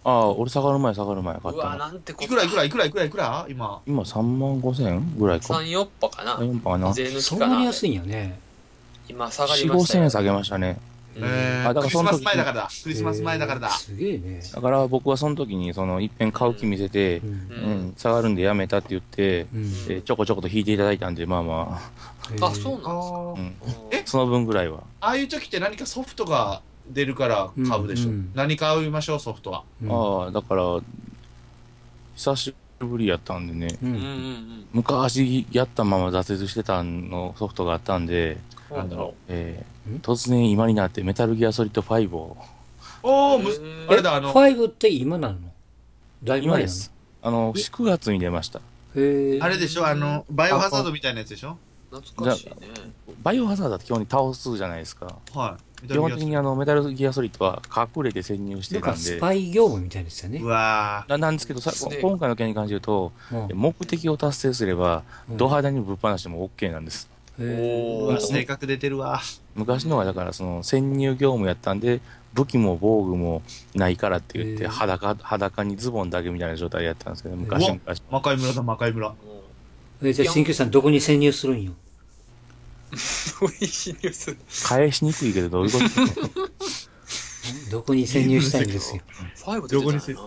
[SPEAKER 4] ああ、俺下がる前下がる前買っ
[SPEAKER 1] うわ、
[SPEAKER 4] たの。
[SPEAKER 1] なんてこ
[SPEAKER 2] いくらいくらいくらいくらいくら今。
[SPEAKER 4] 今さんまんごせんぐらいか。
[SPEAKER 1] さん、よんぱかな。
[SPEAKER 4] さん、よんぱかな。
[SPEAKER 1] 税抜
[SPEAKER 3] そ
[SPEAKER 1] きかな。
[SPEAKER 3] んなに安いんやね。
[SPEAKER 1] 今下がり
[SPEAKER 4] よん、
[SPEAKER 1] ましたよ。
[SPEAKER 4] ごせんえん下げましたね。
[SPEAKER 1] うん
[SPEAKER 2] えー、
[SPEAKER 4] あだから
[SPEAKER 2] クリスマス
[SPEAKER 4] その時
[SPEAKER 2] 前だからだ。クリスマス前だからだ。
[SPEAKER 3] へーすげえね。
[SPEAKER 4] だから僕はその時に、その、いっぺん買う気見せて、
[SPEAKER 3] う。
[SPEAKER 4] うんん、下がるんでやめたって言って、
[SPEAKER 3] うん。
[SPEAKER 4] でちょこちょこと引いていただいたんで、まあま
[SPEAKER 1] あ、そうなんですか。
[SPEAKER 2] あ
[SPEAKER 4] あ、
[SPEAKER 2] ー
[SPEAKER 4] うん。
[SPEAKER 2] え
[SPEAKER 4] その分ぐらいは。
[SPEAKER 2] ああいう時って何かソフトが出るから買うでしょ。
[SPEAKER 3] うんうん
[SPEAKER 2] 何買いましょう、ソフトは。
[SPEAKER 3] うん
[SPEAKER 4] ああ、だから、久しぶりやったんでね、
[SPEAKER 3] う。
[SPEAKER 1] うんうんうんん。
[SPEAKER 4] 昔やったまま挫折してたのソフトがあったんで、
[SPEAKER 2] なんだろ
[SPEAKER 4] えー
[SPEAKER 3] ん
[SPEAKER 4] 突然今になってメタルギアソリッドファイブを、
[SPEAKER 2] おー、む
[SPEAKER 1] へー
[SPEAKER 2] あれだ、あの、
[SPEAKER 3] ファイブって今なの？だいぶ前なの？
[SPEAKER 4] 今です。あの、くがつに出ました。
[SPEAKER 3] へえ。
[SPEAKER 2] あれでしょ、あの、バイオハザードみたいなやつでしょ。
[SPEAKER 1] 懐かしいね。
[SPEAKER 4] バイオハザードって基本に倒すじゃないですか。
[SPEAKER 2] はい。
[SPEAKER 4] 基本的にあの、メタルギアソリッドは隠れて潜入して
[SPEAKER 3] なん
[SPEAKER 4] たんで、
[SPEAKER 3] かスパイ業務みたいですよね
[SPEAKER 2] う。わ
[SPEAKER 4] ななんですけどさ、
[SPEAKER 1] スネーク
[SPEAKER 4] 今回の件に関して言うと、
[SPEAKER 3] うん
[SPEAKER 4] 目的を達成すれば、
[SPEAKER 3] うん
[SPEAKER 4] ド派手にぶっ放しても OK なんです。
[SPEAKER 3] へ
[SPEAKER 2] ー。
[SPEAKER 3] ー
[SPEAKER 2] うわ、性格出てるわ。
[SPEAKER 4] 昔のはだからその潜入業務やったんで、武器も防具もないからって言って、
[SPEAKER 3] へー
[SPEAKER 4] 裸、裸にズボンだけみたいな状態でやったんですけど、昔
[SPEAKER 2] うわ
[SPEAKER 4] 昔。
[SPEAKER 2] 魔界村だ、魔界村。
[SPEAKER 1] も
[SPEAKER 3] えじゃあ、新旧さんどこに潜入するんよ？
[SPEAKER 1] う、そういうニュース。
[SPEAKER 4] 返しにくいけど、どういうこと
[SPEAKER 3] どこに潜入したいんですよ。
[SPEAKER 1] ファイブ出てたよな。
[SPEAKER 2] どこに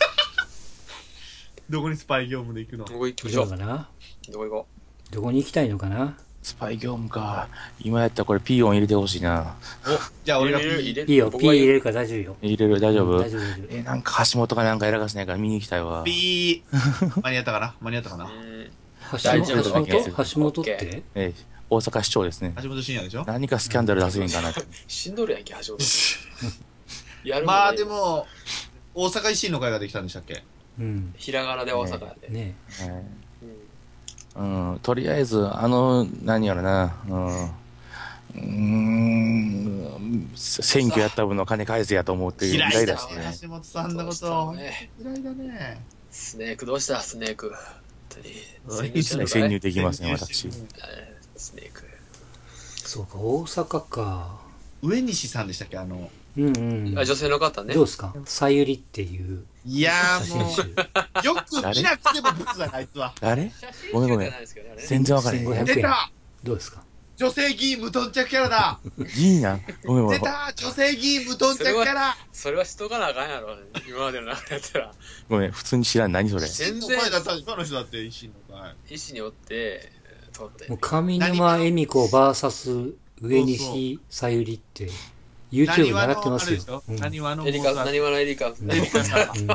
[SPEAKER 2] どこにスパイ業務で行くの？
[SPEAKER 1] どこ行きまし
[SPEAKER 3] ど
[SPEAKER 1] ょう。
[SPEAKER 3] うかな？
[SPEAKER 1] どこ行こ
[SPEAKER 3] どこに行きたいのかな？
[SPEAKER 4] スパイ業務か。今やったらこれピー音入れてほしいな。
[SPEAKER 2] お、じゃあ
[SPEAKER 1] う。
[SPEAKER 2] 俺が
[SPEAKER 1] 入れる入れる
[SPEAKER 3] いいよ、
[SPEAKER 1] 僕は
[SPEAKER 3] P 入れるから大丈夫よ。
[SPEAKER 4] 入れる大丈夫、
[SPEAKER 3] 大丈夫、大丈夫。
[SPEAKER 4] え、なんか橋本かなんかやらかしないから見に行きたいわ。
[SPEAKER 2] ピー。間に合ったかな間に合ったかな
[SPEAKER 1] うん
[SPEAKER 3] 橋
[SPEAKER 4] 大丈夫
[SPEAKER 3] 本
[SPEAKER 4] だね
[SPEAKER 3] 橋本って
[SPEAKER 4] えー大阪市長ですね。
[SPEAKER 2] 橋本真也でしょ。
[SPEAKER 4] 何かスキャンダル出せへんかなって。
[SPEAKER 1] 死んどるやんけ、橋本。やる
[SPEAKER 2] まあで
[SPEAKER 1] も。
[SPEAKER 2] も、大阪維新の会ができたんでしたっけ？
[SPEAKER 3] うん。
[SPEAKER 1] ひらがなで大阪やで。
[SPEAKER 3] ね
[SPEAKER 4] え
[SPEAKER 1] うん
[SPEAKER 4] ーうん、とりあえず、あの、何やろな、うん、うーん、選挙やった分の金返せやと思ってイ
[SPEAKER 2] 嫌いだわ
[SPEAKER 4] ライラしてね。
[SPEAKER 2] 橋本さんのこ
[SPEAKER 1] どうした
[SPEAKER 2] と
[SPEAKER 1] の。ね
[SPEAKER 2] 嫌いだね。
[SPEAKER 1] スネークどうしたスネーク。本当に。
[SPEAKER 2] おい
[SPEAKER 1] 潜入したのかい
[SPEAKER 4] 潜入できますね、私。
[SPEAKER 1] えースネーク。
[SPEAKER 3] そうか、大阪か。
[SPEAKER 2] 上西さんでしたっけあの。
[SPEAKER 3] うんうん。
[SPEAKER 1] あ、女性の方ね。
[SPEAKER 3] どうですか？さゆりっていう
[SPEAKER 2] いや
[SPEAKER 3] 写
[SPEAKER 2] ーも
[SPEAKER 3] 真集。
[SPEAKER 2] う、よく見なくてもブスだな、あいつは。
[SPEAKER 4] 誰
[SPEAKER 1] 写真
[SPEAKER 4] ごめんごめん
[SPEAKER 1] 集じゃないですけどねあれね
[SPEAKER 4] 全然わからへん。
[SPEAKER 3] せんごひゃく
[SPEAKER 2] 出た
[SPEAKER 3] どうですか？
[SPEAKER 2] 女性議員無頓着キャラだ
[SPEAKER 4] いいな。ごめんごめん。
[SPEAKER 2] 出た女性議員無頓着キャラ
[SPEAKER 1] それはしとかなあかんやろ。今までの中でやったら。
[SPEAKER 4] ごめん、普通に知らん。何それ。
[SPEAKER 1] 全然
[SPEAKER 2] 維新の会だった今の人だって維新の会。
[SPEAKER 1] 医師によって、通って
[SPEAKER 3] もう上沼恵美子 ブイエス 上西さゆりって YouTube に習ってますよ。うん
[SPEAKER 2] 何話のモ
[SPEAKER 1] エリカ、
[SPEAKER 2] ーツァル
[SPEAKER 1] 何話のエリカ。
[SPEAKER 3] うん
[SPEAKER 2] エリカさん。
[SPEAKER 3] うん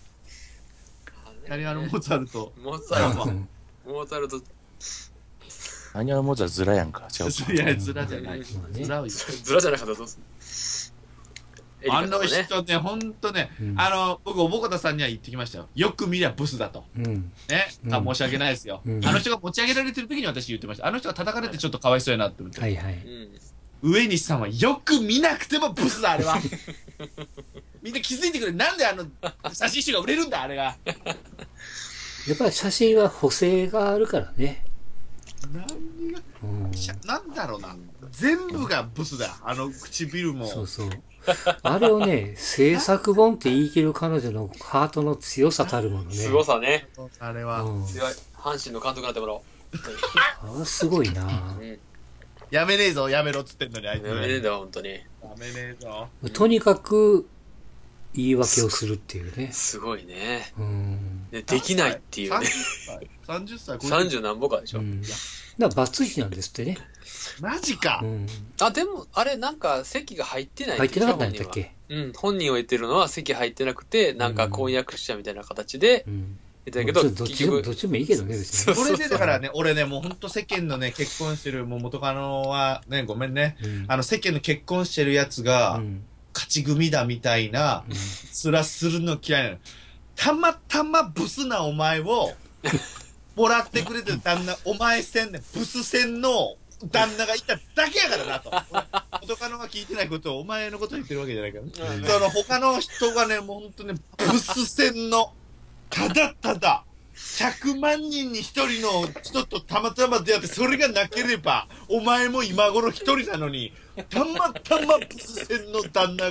[SPEAKER 2] 何話のモーツァルト。
[SPEAKER 1] モーツァルト。
[SPEAKER 3] うん
[SPEAKER 1] モーツァルト、
[SPEAKER 4] 何あのもじゃズラやんか。違うか。
[SPEAKER 2] いや、ズラじゃない。
[SPEAKER 3] まあね
[SPEAKER 2] ズラを言う
[SPEAKER 1] ずらじゃなかったらどうする
[SPEAKER 2] あの
[SPEAKER 1] エリカさんね。
[SPEAKER 2] 人ね、ほんとね
[SPEAKER 3] う、ん
[SPEAKER 2] あの、僕、おぼかたさんには言ってきましたよ。よく見りゃブスだと。
[SPEAKER 3] うん。
[SPEAKER 2] ね。あ、
[SPEAKER 3] うん
[SPEAKER 2] 申し訳ないですよ。
[SPEAKER 3] うん
[SPEAKER 2] あの人が持ち上げられてる時に私言ってました。あの人が叩かれてちょっとかわいそうやなって思って。
[SPEAKER 3] はいはい。
[SPEAKER 1] うん。
[SPEAKER 2] 上西さんはよく見なくてもブスだ、あれは。みんな気づいてくれ。なんであの、写真集が売れるんだ、あれが。
[SPEAKER 3] やっぱり写真は補正があるからね。
[SPEAKER 2] 何が、
[SPEAKER 3] うん、
[SPEAKER 2] しゃなんだろうな。全部がブスだ。あの唇も。
[SPEAKER 3] そうそう。あれをね、制作本って言い切る彼女のハートの強さたるものね。
[SPEAKER 1] すごさね。
[SPEAKER 2] あれは。
[SPEAKER 3] うん、
[SPEAKER 1] 強い。阪神の監督になってもらおう。
[SPEAKER 3] あすごいな
[SPEAKER 1] うん。
[SPEAKER 2] やめねえぞ、やめろっつってんのに、あいつ。
[SPEAKER 1] やめねえんだわ、本当に。
[SPEAKER 2] やめねえぞ。
[SPEAKER 3] とにかく言い訳をするっていうね。
[SPEAKER 1] すごいね。
[SPEAKER 3] うん。
[SPEAKER 1] で、できないっていうね。
[SPEAKER 2] さんじゅっさい。さんじゅっさい。
[SPEAKER 1] さんじゅう何歩かでしょ。
[SPEAKER 3] うん。だからバツイチなんですってね。
[SPEAKER 2] マジか
[SPEAKER 3] う。ん。
[SPEAKER 1] あ、でも、あれ、なんか、席が入ってない
[SPEAKER 3] 入ってなかったんだっ
[SPEAKER 1] 本人は
[SPEAKER 3] け？
[SPEAKER 1] うん、本人を言ってるのは席入ってなくて、なんか婚約者みたいな形で
[SPEAKER 3] うん。
[SPEAKER 1] 言ってたけど、
[SPEAKER 3] どっちでも、
[SPEAKER 1] 結局
[SPEAKER 3] どっちでもいいけどね、別に。
[SPEAKER 2] これでだからね、俺ね、もうほんと世間のね、結婚してる、もう元カノは、ね、ごめんね。
[SPEAKER 3] うん。
[SPEAKER 2] あの、世間の結婚してるやつが
[SPEAKER 3] う、ん。
[SPEAKER 2] 勝ち組だみたいな、
[SPEAKER 3] うん
[SPEAKER 2] すらするの嫌いなの。たまたまブスなお前を、もらってくれてる旦那、お前戦ね、ブス戦の旦那がいただけやからなと。元カノが聞いてないことをお前のことを言ってるわけじゃないからね。
[SPEAKER 1] うん
[SPEAKER 2] その他の人がね、もうほんとね、ブス戦の、ただただ、ひゃくまんにんにひとりの人とたまたま出会って、それがなければ、お前も今頃ひとりなのに、たまたまブス戦の旦那が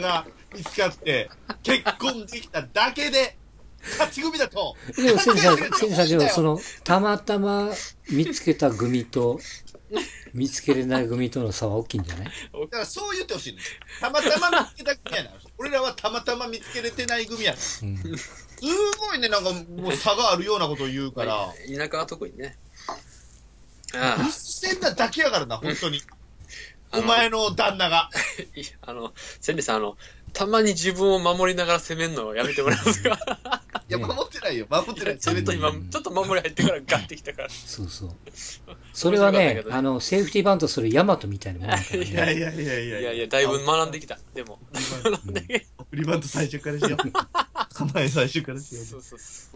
[SPEAKER 2] 見つかって、結婚できただけで、勝ち組だと。
[SPEAKER 3] でも、千里さん、千里さん、でも、その、たまたま見つけた組と、見つけれない組との差は大きいんじゃない？
[SPEAKER 2] だからそう言ってほしいの。たまたま見つけた組やな。俺らはたまたま見つけれてない組やな。うん、すごいね、なんかもう差があるようなことを言うから。
[SPEAKER 1] 田舎は特にね。
[SPEAKER 2] ああ。見つけただけやからな、本当に。お前の旦那が。
[SPEAKER 1] あの、千里さん、あの、たまに自分を守りながら攻めるのをやめてもらえますか？
[SPEAKER 2] いや、守ってないよ。守ってない。
[SPEAKER 1] ちょっと今、ちょっと守り入ってからガッてきたから。
[SPEAKER 3] そうそう。それはね、あの、セーフティーバントするヤマトみたいなもんだからね。
[SPEAKER 2] いやいやいやいやいや。
[SPEAKER 1] いやいや、だいぶ学んできた。でも。
[SPEAKER 2] 送りバント最初からしよう。構え最初からしよう。そうそうそう。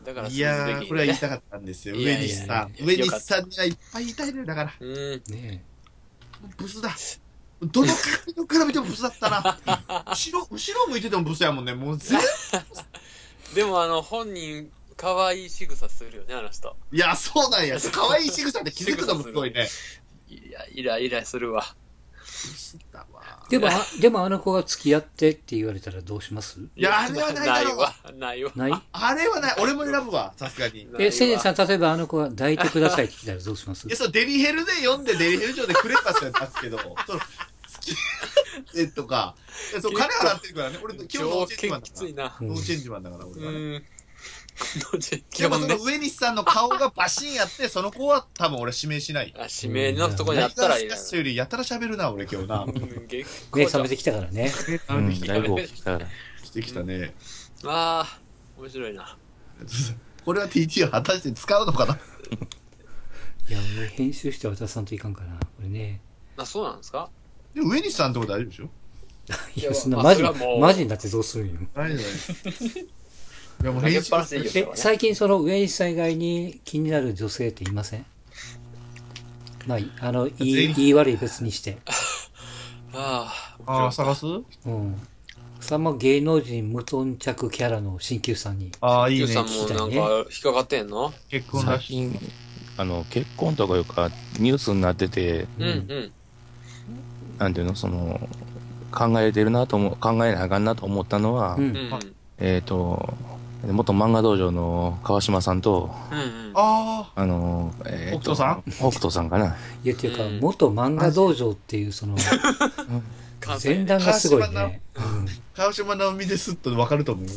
[SPEAKER 2] だから、いやー、これは言いたかったんですよ。上西さん。上西さんにはいっぱい言いたいね、だから。うん。ねえ。ブスだ。どの角度から見てもブスだったな。後ろ、後ろ向いててもブスやもんね。もう全部。
[SPEAKER 1] でもあの、本人、可愛い仕草するよね、あの人。
[SPEAKER 2] いや、そうなんや。可愛い仕草って気づくのもすごいね。
[SPEAKER 1] いや、イライラするわ。
[SPEAKER 3] でも、でもあの子が付き合ってって言われたらどうします？
[SPEAKER 2] いや、あれはないだろう。
[SPEAKER 1] ないわ。ないわ。
[SPEAKER 3] ない？
[SPEAKER 2] あれはない。俺も選ぶわ、さすがに。
[SPEAKER 3] え、せいじさん、例えばあの子が抱いてくださいって聞いたらどうします？
[SPEAKER 2] いや、そう、デリヘルで読んでデリヘル上でくれた人やったんですけど、その、好き、えとか、そう、金払ってるからね。俺、今日ノーチェンジマンだから。ノーチェンジマンだから、俺はね。でもその上西さんの顔がバシンやって、その子は多分俺指名しない。
[SPEAKER 1] あ、指名のとこにあったらいいな。
[SPEAKER 2] スよりやたら喋るな、俺今日な。
[SPEAKER 3] 目覚めてきたからね。
[SPEAKER 2] 目覚めてきた。だいぶ起きたから。してきたね。
[SPEAKER 1] ああ、面白いな。
[SPEAKER 2] これは ティーティー を果たして使うのかな？
[SPEAKER 3] いや、俺編集して渡さんといかんかな。これね。
[SPEAKER 1] あ、そうなんですか？
[SPEAKER 2] でも上西さんのとこ大丈夫でしょ？
[SPEAKER 3] いや、そんなマジ、マジになってどうするんよ。
[SPEAKER 2] 大丈夫。いやもう編集
[SPEAKER 3] え、最近その上西さん以外に気になる女性っていません？まあ、あの、いい、いい悪い別にして。
[SPEAKER 1] あ
[SPEAKER 2] あ。ああ、探す？
[SPEAKER 3] うん。さんま芸能人無頓着キャラの鍼灸さんに。
[SPEAKER 2] ああ、いいね。
[SPEAKER 1] 鍼灸さんもなんか引っかかってんの？
[SPEAKER 2] 結婚だし。
[SPEAKER 4] あの、結婚とかいうか、ニュースになってて、
[SPEAKER 1] うんうん。
[SPEAKER 4] なんていうの、その、考えてるなと思う、考えなあかんなと思ったのは、うん、えっ、ー、と、元漫画道場の川島さんと、
[SPEAKER 1] うんうん、
[SPEAKER 2] あ
[SPEAKER 4] あの、
[SPEAKER 2] えー、北斗さん
[SPEAKER 4] 北斗さんかな。
[SPEAKER 3] いや、っていうか、うん、元漫画道場っていう、その、前段がすごいね。
[SPEAKER 2] 川島直美ですっと分かると思います、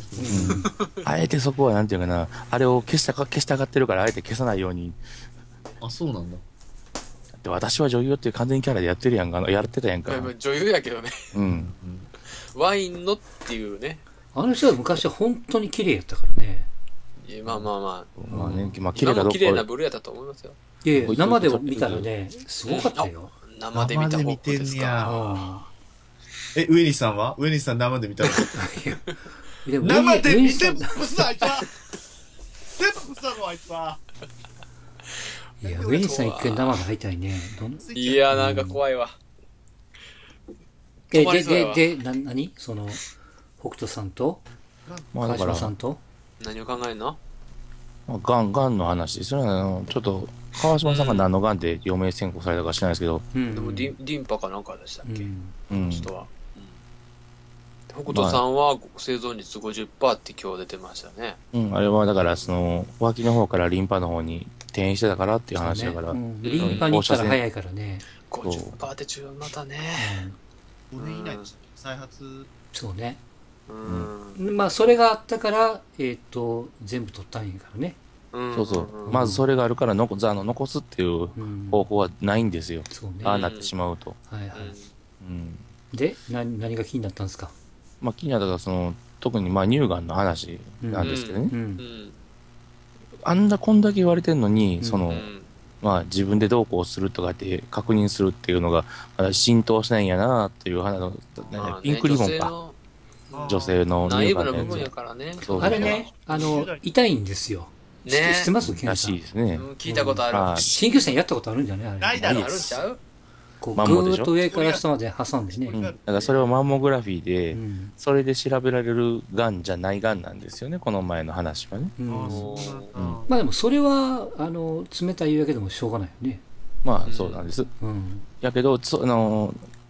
[SPEAKER 4] うん。あえてそこは、なんていうかな、あれを消したか、消したがってるから、あえて消さないように。
[SPEAKER 2] あ、そうなんだ。
[SPEAKER 4] で、私は女優っていう完全キャラでやってるやんか、やってたやんか。
[SPEAKER 1] 女優やけどね。
[SPEAKER 4] うん。
[SPEAKER 1] ワインのっていうね。
[SPEAKER 3] あの人は昔は本当に綺麗やったからね。
[SPEAKER 1] いや、まあまあま
[SPEAKER 4] あ。まあね、まあ綺麗かどうか。
[SPEAKER 1] 綺麗なブルーやったと思いますよ。
[SPEAKER 3] いやいや、生で見たらね、すごかったよ。
[SPEAKER 1] 生で見た方ですか。
[SPEAKER 2] え、上西さんは上西さん生で見たの？
[SPEAKER 3] 生
[SPEAKER 2] で見てブスだ、あいつは。全部ブスだろ、あいつは。
[SPEAKER 3] いや、上西さん一回生で会いたいね。
[SPEAKER 1] いや、なんか怖いわ。
[SPEAKER 3] え、で、で、で、な、なにその、北斗さんと川島さんと
[SPEAKER 1] 何を考えるの？
[SPEAKER 4] まあ、ガン、ガンの話ですよね。ちょっと、川島さんが何のガンで余命宣告されたか知らないですけど。
[SPEAKER 1] うん、でもリン、リンパかなんかでしたっけ？
[SPEAKER 4] うん。
[SPEAKER 1] 人は。うん、北斗さんは生存率 ごじゅっパーセント って今日出てましたね。
[SPEAKER 4] うん、あれはだから、その、脇の方からリンパの方に転移してたからっていう話だから。
[SPEAKER 3] ねうん、リンパに行ったら早いからね。
[SPEAKER 1] ごじゅっパーセント って中またね。
[SPEAKER 2] ごねん以内でしたっけ？再発。
[SPEAKER 3] そうね。
[SPEAKER 1] うん。
[SPEAKER 3] まあ、それがあったから、えっと、全部取ったんやからね。
[SPEAKER 4] そうそう。まずそれがあるからの、あの残すっていう方法はないんですよ。
[SPEAKER 3] そうね。
[SPEAKER 4] ああなってしまうと。
[SPEAKER 3] はいはい。
[SPEAKER 4] うん。
[SPEAKER 3] で、何、何が気になったんですか？
[SPEAKER 4] まあ気になったのは、その、特にまあ乳がんの話なんですけどね。
[SPEAKER 3] うん。
[SPEAKER 4] あんなこんだけ言われてんのに、その、まあ自分でどうこうするとかって確認するっていうのが、まだ浸透しないんやなっていう話の、ピンクリボンか。女性の
[SPEAKER 1] 内部の部分やからね。
[SPEAKER 3] あれね、あの、痛いんですよ。ね、知ってます
[SPEAKER 4] らしいですね。
[SPEAKER 1] 聞いたことある。
[SPEAKER 3] 鍼灸さんやったことあるんじゃない？あれ
[SPEAKER 1] ないだろ。あるんちゃう？
[SPEAKER 3] こう、ぐーっと上から下まで挟んでね。
[SPEAKER 4] うん。だからそれをマンモグラフィーで、うん、それで調べられるがんじゃないがんなんですよね、この前の話はね。
[SPEAKER 3] うん。まあでもそれは、あの、冷たい言うだけでもしょうがないよね。
[SPEAKER 4] まあそうなんです。
[SPEAKER 3] うん。
[SPEAKER 4] やけど、その、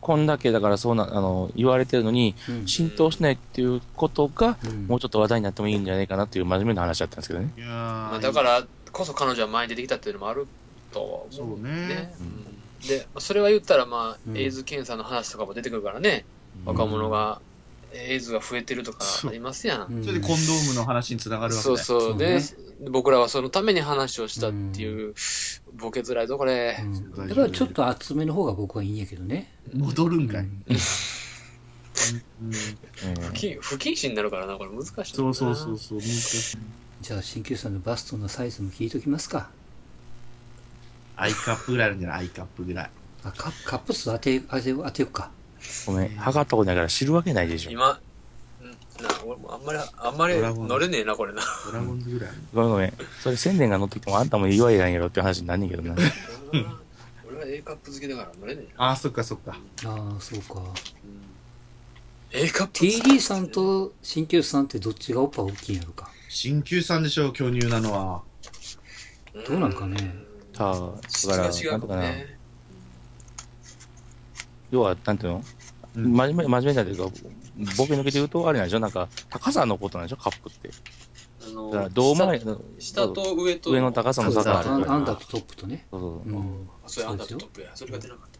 [SPEAKER 4] こんだけだからそうな、あの、言われてるのに、うん、浸透しないっていうことが、うん、もうちょっと話題になってもいいんじゃないかなっていう真面目な話だったんですけどね。
[SPEAKER 1] いやまあ、だからこそ彼女は前に出てきたっていうのもあるとは思う、ね。
[SPEAKER 2] そうね。
[SPEAKER 1] うん、で、それは言ったら、まあ、うん、エイズ検査の話とかも出てくるからね。うん、若者が、エイズが増えてるとかありますやん。
[SPEAKER 2] それでコンドームの話につながるわけだ。
[SPEAKER 1] そうそうで、ね、僕らはそのために話をしたっていう、うん、ボケづらいぞこれ、
[SPEAKER 3] うん、だからちょっと厚めの方が僕はいいんやけどね。
[SPEAKER 2] 戻るんかい、
[SPEAKER 1] うんうん、不謹不謹慎になるからな、これ難しい。
[SPEAKER 2] そうそうそうそう、難しい。
[SPEAKER 3] じゃあ鍼灸師さんのバストのサイズも聞いときますか。
[SPEAKER 2] アイカップぐらいあるんじゃない？アイカップぐらい。
[SPEAKER 3] あ、カカップ数当て当て当てようか。
[SPEAKER 4] ごめん、測ったことないから知るわけないでしょ。
[SPEAKER 1] 今、うん、な俺もあんまり、あんまり乗れねえな、これな。
[SPEAKER 2] ドラゴンズぐらい。
[SPEAKER 4] ごめんごめん。それ宣伝が乗ってきてもあんたも言われないやろって話になんねんけどな。
[SPEAKER 1] 俺は A カップ好きだから乗れねえ
[SPEAKER 2] な。ああ、そっかそっか。
[SPEAKER 3] ああ、そうか。うん、
[SPEAKER 1] A カップ
[SPEAKER 3] ティーディー さんと鍼灸師さんってどっちがおっぱい大きいんやろか。
[SPEAKER 2] 鍼灸さんでしょ、巨乳なのは。
[SPEAKER 3] どうなんかね。
[SPEAKER 4] ああ、だから、なんとかな。要は、なんていうの、うん、真面目、真面目だというか、ボケ抜けて言うと、あれなんでしょ、なんか、高さのことなんでしょ、カップって。あのー、だから胴前の、
[SPEAKER 1] 下と上と、
[SPEAKER 4] 上の高さの差がある。
[SPEAKER 3] アンダーとトップとね。
[SPEAKER 4] そうそう。
[SPEAKER 1] うん。それアンダーとトップや。それが出なかった。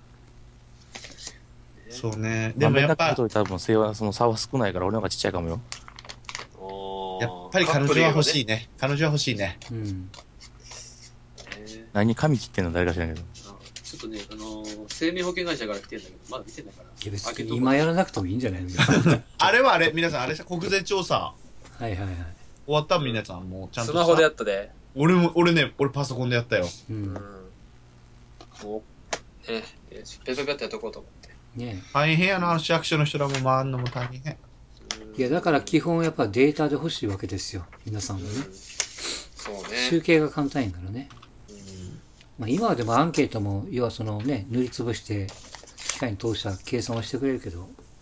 [SPEAKER 2] そうね。
[SPEAKER 4] でもやっぱり、多分、性は、その差は少ないから、俺の方がちっちゃいかもよ。
[SPEAKER 2] やっぱり彼女は欲しいね。彼女は欲しいね。うん。
[SPEAKER 4] 何髪切ってんの誰か知らんけど。
[SPEAKER 1] ちょっとね、あのー、生命保険会社から来てんだけど、まだ見てないから。いや
[SPEAKER 3] 別に今やらなくてもいいんじゃないの
[SPEAKER 2] あれはあれ、皆さん、あれ国税調査。
[SPEAKER 3] はいはいはい。
[SPEAKER 2] 終わった皆さん、もうちゃんと。
[SPEAKER 1] スマホでやったで。
[SPEAKER 2] 俺も、俺ね、俺パソコンでやったよ。うん。
[SPEAKER 1] もう、ね、ペペペってやっとこうと思って。
[SPEAKER 2] ね大変やな、市役所の人らも回るのも大変。
[SPEAKER 3] いや、だから基本やっぱデータで欲しいわけですよ。皆さんもね。
[SPEAKER 1] そうね。
[SPEAKER 3] 集計が簡単やからね。まあ、今はでもアンケートも、要はそのね、塗りつぶして機械に通した計算はしてくれるけど、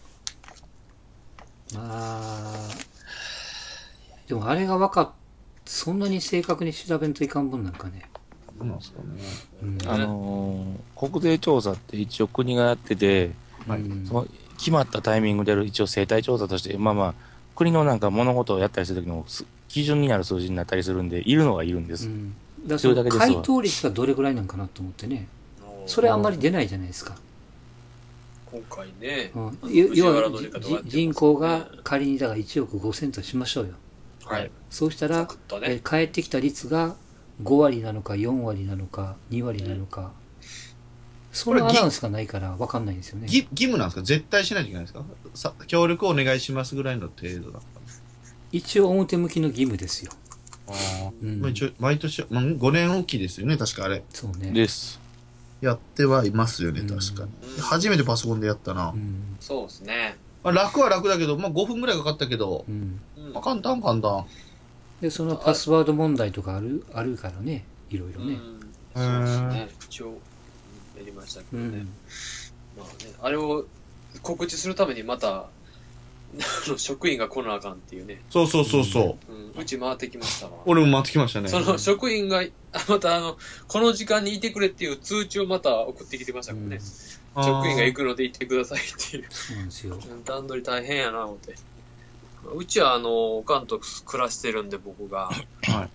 [SPEAKER 3] まあ、でもあれが分かっ、そんなに正確に調べんといかん分なんかね。
[SPEAKER 2] そうなんですかね。
[SPEAKER 4] うん、あのー、国税調査って一応国がやってて、はい、その決まったタイミングでやる一応生態調査として、まあまあ、国のなんか物事をやったりするときの基準になる数字になったりするんで、いるのはいるんです。うん
[SPEAKER 3] だその回答率がどれぐらいなんかなと思ってね。それあんまり出ないじゃないですか。
[SPEAKER 1] 今回ね。
[SPEAKER 3] うん、要は人口が仮にだからいちおくごせんとしましょうよ。はい。そうしたら、ねえ返ってきた率がごわりなのかよんわりなのかにわりなのか。うん、そのアナウンスがないから分かんないんですよね。
[SPEAKER 2] 義務なんですか？絶対しないといけないですか？さ協力お願いしますぐらいの程度だった。
[SPEAKER 3] 一応表向きの義務ですよ。
[SPEAKER 2] ああ、うん、一応毎年、まあ、ごねんおきですよね、確かあれ。
[SPEAKER 3] そうね。
[SPEAKER 4] です。
[SPEAKER 2] やってはいますよね、確かに。うん、初めてパソコンでやったな。
[SPEAKER 1] うん、そうですね。
[SPEAKER 2] まあ、楽は楽だけど、まあごふんぐらいかかったけど、うん、まあ、簡単簡単。
[SPEAKER 3] で、そのパスワード問題とかある、あるからね、いろいろね。
[SPEAKER 1] うん、そうですね。一応、やりましたけどね。うん、まあね、あれを告知するためにまた、職員が来なあかんっていうね。
[SPEAKER 2] そうそうそうそう。
[SPEAKER 1] うん、うち回ってきましたわ。
[SPEAKER 2] 俺も回ってきましたね。
[SPEAKER 1] その職員が、またあの、この時間にいてくれっていう通知をまた送ってきてましたからね。うん、職員が行くので行ってくださいっていう。
[SPEAKER 3] そうなんですよ。
[SPEAKER 1] 段取り大変やな、思って。うちはあの、おかんと暮らしてるんで僕が。はい。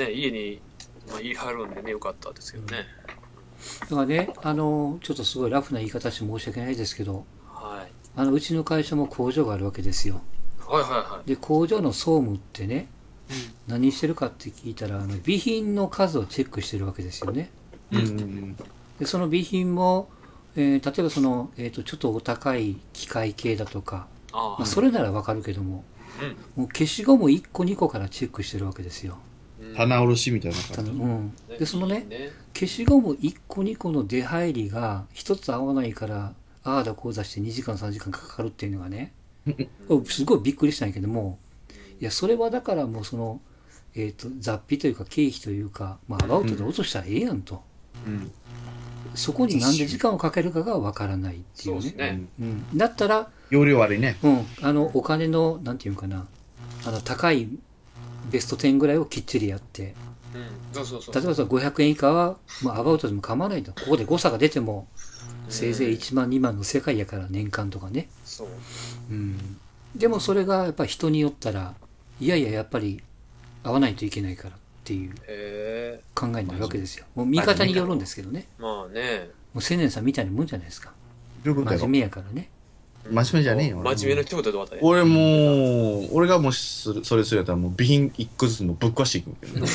[SPEAKER 1] ね、家に、まあ、言い張るんでね、よかったですけどね。
[SPEAKER 3] だからね、あの、ちょっとすごいラフな言い方して申し訳ないですけど、あのうちの会社も工場があるわけですよ。
[SPEAKER 1] はいはいはい。
[SPEAKER 3] で工場の総務ってね、うん、何してるかって聞いたらあの備品の数をチェックしてるわけですよね。うん、でその備品も、えー、例えばその、えーと、ちょっとお高い機械系だとか、あ、まあ、それならわかるけども、うん、もう消しゴムいっこにこからチェックしてるわけですよ。
[SPEAKER 2] 棚卸しみたいな感じ。
[SPEAKER 3] うん、でそのね、消しゴムいっこにこの出入りがひとつ合わないからああだこうだしてにじかんさんじかんかかるっていうのがねすごいびっくりしたんやけども、いやそれはだからもうその、えーと雑費というか経費というか、まあ、アバウトで落としたらええやんと、うん、そこになんで時間をかけるかがわからないっていうね。そうですね、うん、だったら
[SPEAKER 2] 容量悪いね、
[SPEAKER 3] うん、あのお金のなんていうかな、あの高いベストじゅうぐらいをきっちりやって、うん、そうそうそう、例えばさごひゃくえん以下は、まあ、アバウトでも構わないと、ここで誤差が出てもせいぜいいちまんにまんの世界やから年間とかね。
[SPEAKER 1] そう。
[SPEAKER 3] うん。でもそれがやっぱり人によったら、いやいややっぱり会わないといけないからっていう考えになるわけですよ。もう見方によるんですけどね。
[SPEAKER 1] まあね。
[SPEAKER 3] もう青年さんみたいなもんじゃないですか。
[SPEAKER 2] どういうことやろ
[SPEAKER 3] 真面目やからね。
[SPEAKER 2] 真面目じゃねえよ。
[SPEAKER 1] 真面目な一言で終わったね。
[SPEAKER 2] 俺もう、俺がもしそれそれするやったらもう備品一個ずつもぶっ壊していくんだけどね。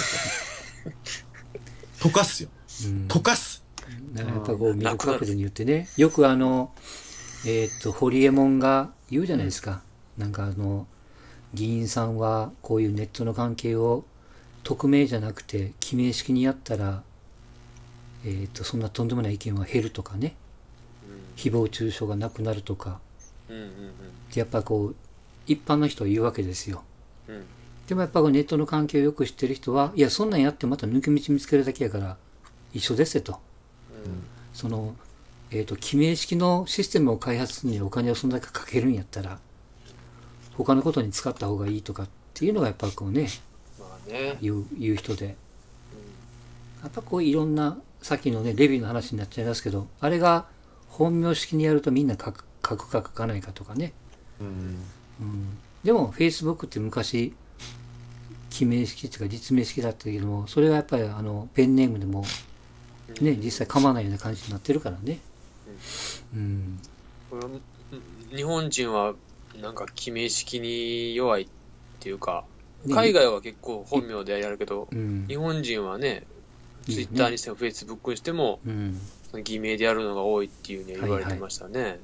[SPEAKER 2] 溶かすよ。溶かす。
[SPEAKER 3] だからやっぱこう見る角度によってね、よくあの、えっと、ホリエモンが言うじゃないですか。なんかあの、議員さんはこういうネットの関係を匿名じゃなくて記名式にやったら、えっと、そんなとんでもない意見は減るとかね。誹謗中傷がなくなるとか。やっぱこう、一般の人は言うわけですよ。でもやっぱネットの関係をよく知ってる人は、いや、そんなんやってまた抜け道見つけるだけやから一緒ですよと。その、えっと、記名式のシステムを開発するにお金をそんだけかけるんやったら、他のことに使った方がいいとかっていうのがやっぱこうね、
[SPEAKER 1] まあね
[SPEAKER 3] 言う、言う人で。やっぱこういろんな、さっきのね、レビューの話になっちゃいますけど、あれが本名式にやるとみんな書く書くか書かないかとかね。うんうん、でも、Facebook って昔、記名式っていうか実名式だったけども、それはやっぱりあの、ペンネームでも、ね、実際構わないような感じになってるからね。うん。
[SPEAKER 1] これ日本人は、なんか記名式に弱いっていうか、海外は結構本名でやるけど、うん、日本人はね、ツイッターにしてもフェイスブックにしても、うん、偽名でやるのが多いっていうね、言われてましたね。はいはい、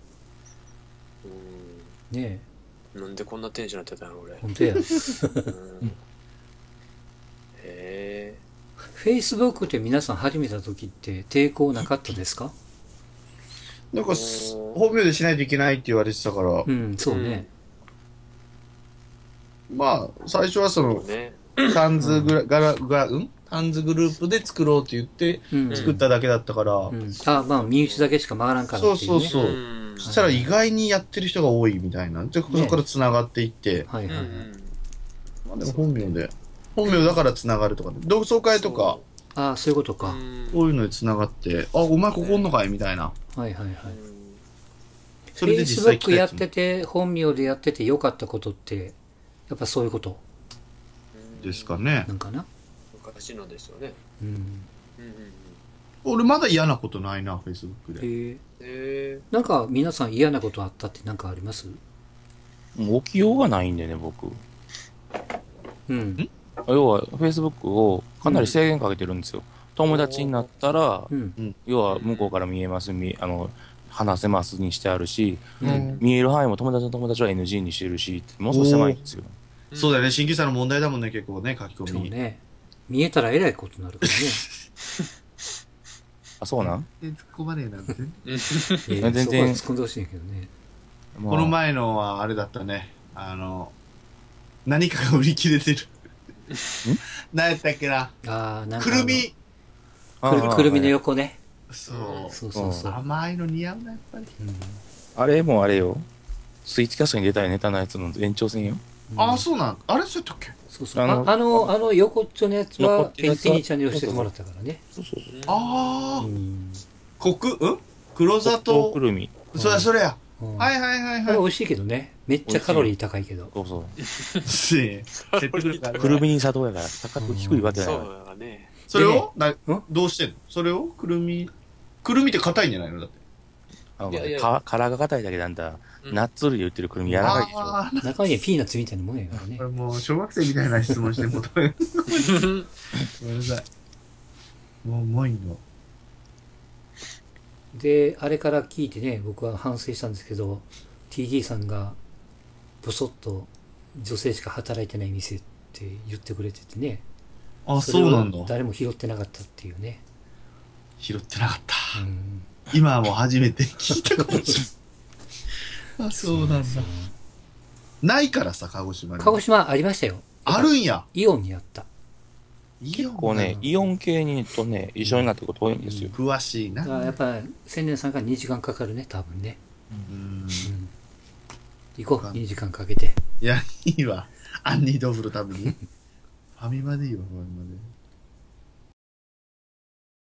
[SPEAKER 3] うん、ね
[SPEAKER 1] え。なんでこんなテンションになってたの俺。
[SPEAKER 3] 本当や。うん、
[SPEAKER 1] へえ。
[SPEAKER 3] フェイスブックって皆さん始めた時って抵抗なかったですか？
[SPEAKER 2] なんか、本名でしないといけないって言われてたから。
[SPEAKER 3] うん、そうね。
[SPEAKER 2] うん、まあ、最初はその、ね、タンズグラ、ガラ、ガラ、うんタンズグループで作ろうって言って、作っただけだったから。うん
[SPEAKER 3] うん、あ、まあ、身内だけしか回らんからっていう、ね。
[SPEAKER 2] そうそうそう。うん、そしたら意外にやってる人が多いみたいな。で、そこから繋がっていって。はいはいはい。まあでも本名で。本名だから繋がるとかね。同窓会とか。
[SPEAKER 3] ああ、そういうことか。
[SPEAKER 2] こういうので繋がって、あ、お前ここおんのかいみたいな。
[SPEAKER 3] はいはいはい。それで実際 Facebook やってて、本名でやってて良かったことって、やっぱそういうこと
[SPEAKER 2] ですかね。
[SPEAKER 3] なんかな。
[SPEAKER 1] 昔のですよね。
[SPEAKER 3] うん。うんうん
[SPEAKER 2] うん、俺まだ嫌なことないな、Facebook で。
[SPEAKER 3] へえ。なんか皆さん嫌なことあったってなんかあります？
[SPEAKER 4] 起きようがないんでね、僕。
[SPEAKER 3] うん。
[SPEAKER 4] 要は、Facebook をかなり制限かけてるんですよ。うん、友達になったら、うん、要は向こうから見えます、見あの、話せますにしてあるし、うん、見える範囲も友達の友達は エヌジー にしてるし、もう少し狭いんですよ。
[SPEAKER 2] そうだよね、新規者の問題だもんね、結構ね、書き込み。
[SPEAKER 3] そうね。見えたらえらいことになるからね。
[SPEAKER 4] あ、そうなん？
[SPEAKER 2] 全然突っ込まねえなんて。
[SPEAKER 3] 全然。突っ込んでほしいけどね。
[SPEAKER 2] この前のはあれだったね。あの、何かが売り切れてる。何やったっけな。
[SPEAKER 3] ああ、なんか。
[SPEAKER 2] くるみ。
[SPEAKER 3] くるみの横ね。
[SPEAKER 2] そう。
[SPEAKER 3] そうそうそう。
[SPEAKER 2] 甘いの似合うな、やっぱり。
[SPEAKER 4] あれもあれよ。スイーツキャストに出たいネタのやつの延長戦よ。
[SPEAKER 2] ああ、そうなん。あれそうやったっけ？
[SPEAKER 3] そうそう。あの、あの、あの横っちょのやつは、ペンペニチャンに教えてもらったからね。
[SPEAKER 4] そうそうそう。
[SPEAKER 2] ああ。コク、うん黒砂糖。
[SPEAKER 4] くるみ。
[SPEAKER 2] それそれや。はいはいはいはい。
[SPEAKER 3] 美味しいけどね。めっちゃカロリー高いけど。
[SPEAKER 4] そうそう。
[SPEAKER 2] く
[SPEAKER 4] るみに砂糖やから高く低いわけだから。そう
[SPEAKER 1] だね。
[SPEAKER 2] それをなどうしてんの？それをくるみ、くるみって硬いんじゃないのだって。
[SPEAKER 4] あの、殻が硬いだけなんだ。ナッツ類で売ってるくるみ柔らかいでしょ。
[SPEAKER 3] 中身はピーナッツみたいなもんやからね。
[SPEAKER 2] これもう小学生みたいな質問してもごめんなさい。もう重いの。
[SPEAKER 3] で、あれから聞いてね、僕は反省したんですけど、ティーディー さんが、ぼそっと女性しか働いてない店って言ってくれててね。
[SPEAKER 2] あ、そうなんだ。
[SPEAKER 3] 誰も拾ってなかったっていうね。
[SPEAKER 2] 拾ってなかった。うん、今はもう初めて聞いたかもしれない。あ、そうなんだ。ないからさ、鹿児島に。
[SPEAKER 3] 鹿児島ありましたよ。
[SPEAKER 2] あるんや。
[SPEAKER 3] イオンにあった。
[SPEAKER 4] 結構ね、イオン系にとね、一緒になってること多いんですよ。
[SPEAKER 2] うん、詳しいな。
[SPEAKER 3] やっぱり、千年さんがにじかんかかるね、多分ね。うん。うん、行こう、にじかんかけて。
[SPEAKER 2] いや、いいわ。アンニードーフル食べに。ファミマでいいわ、ファミマで。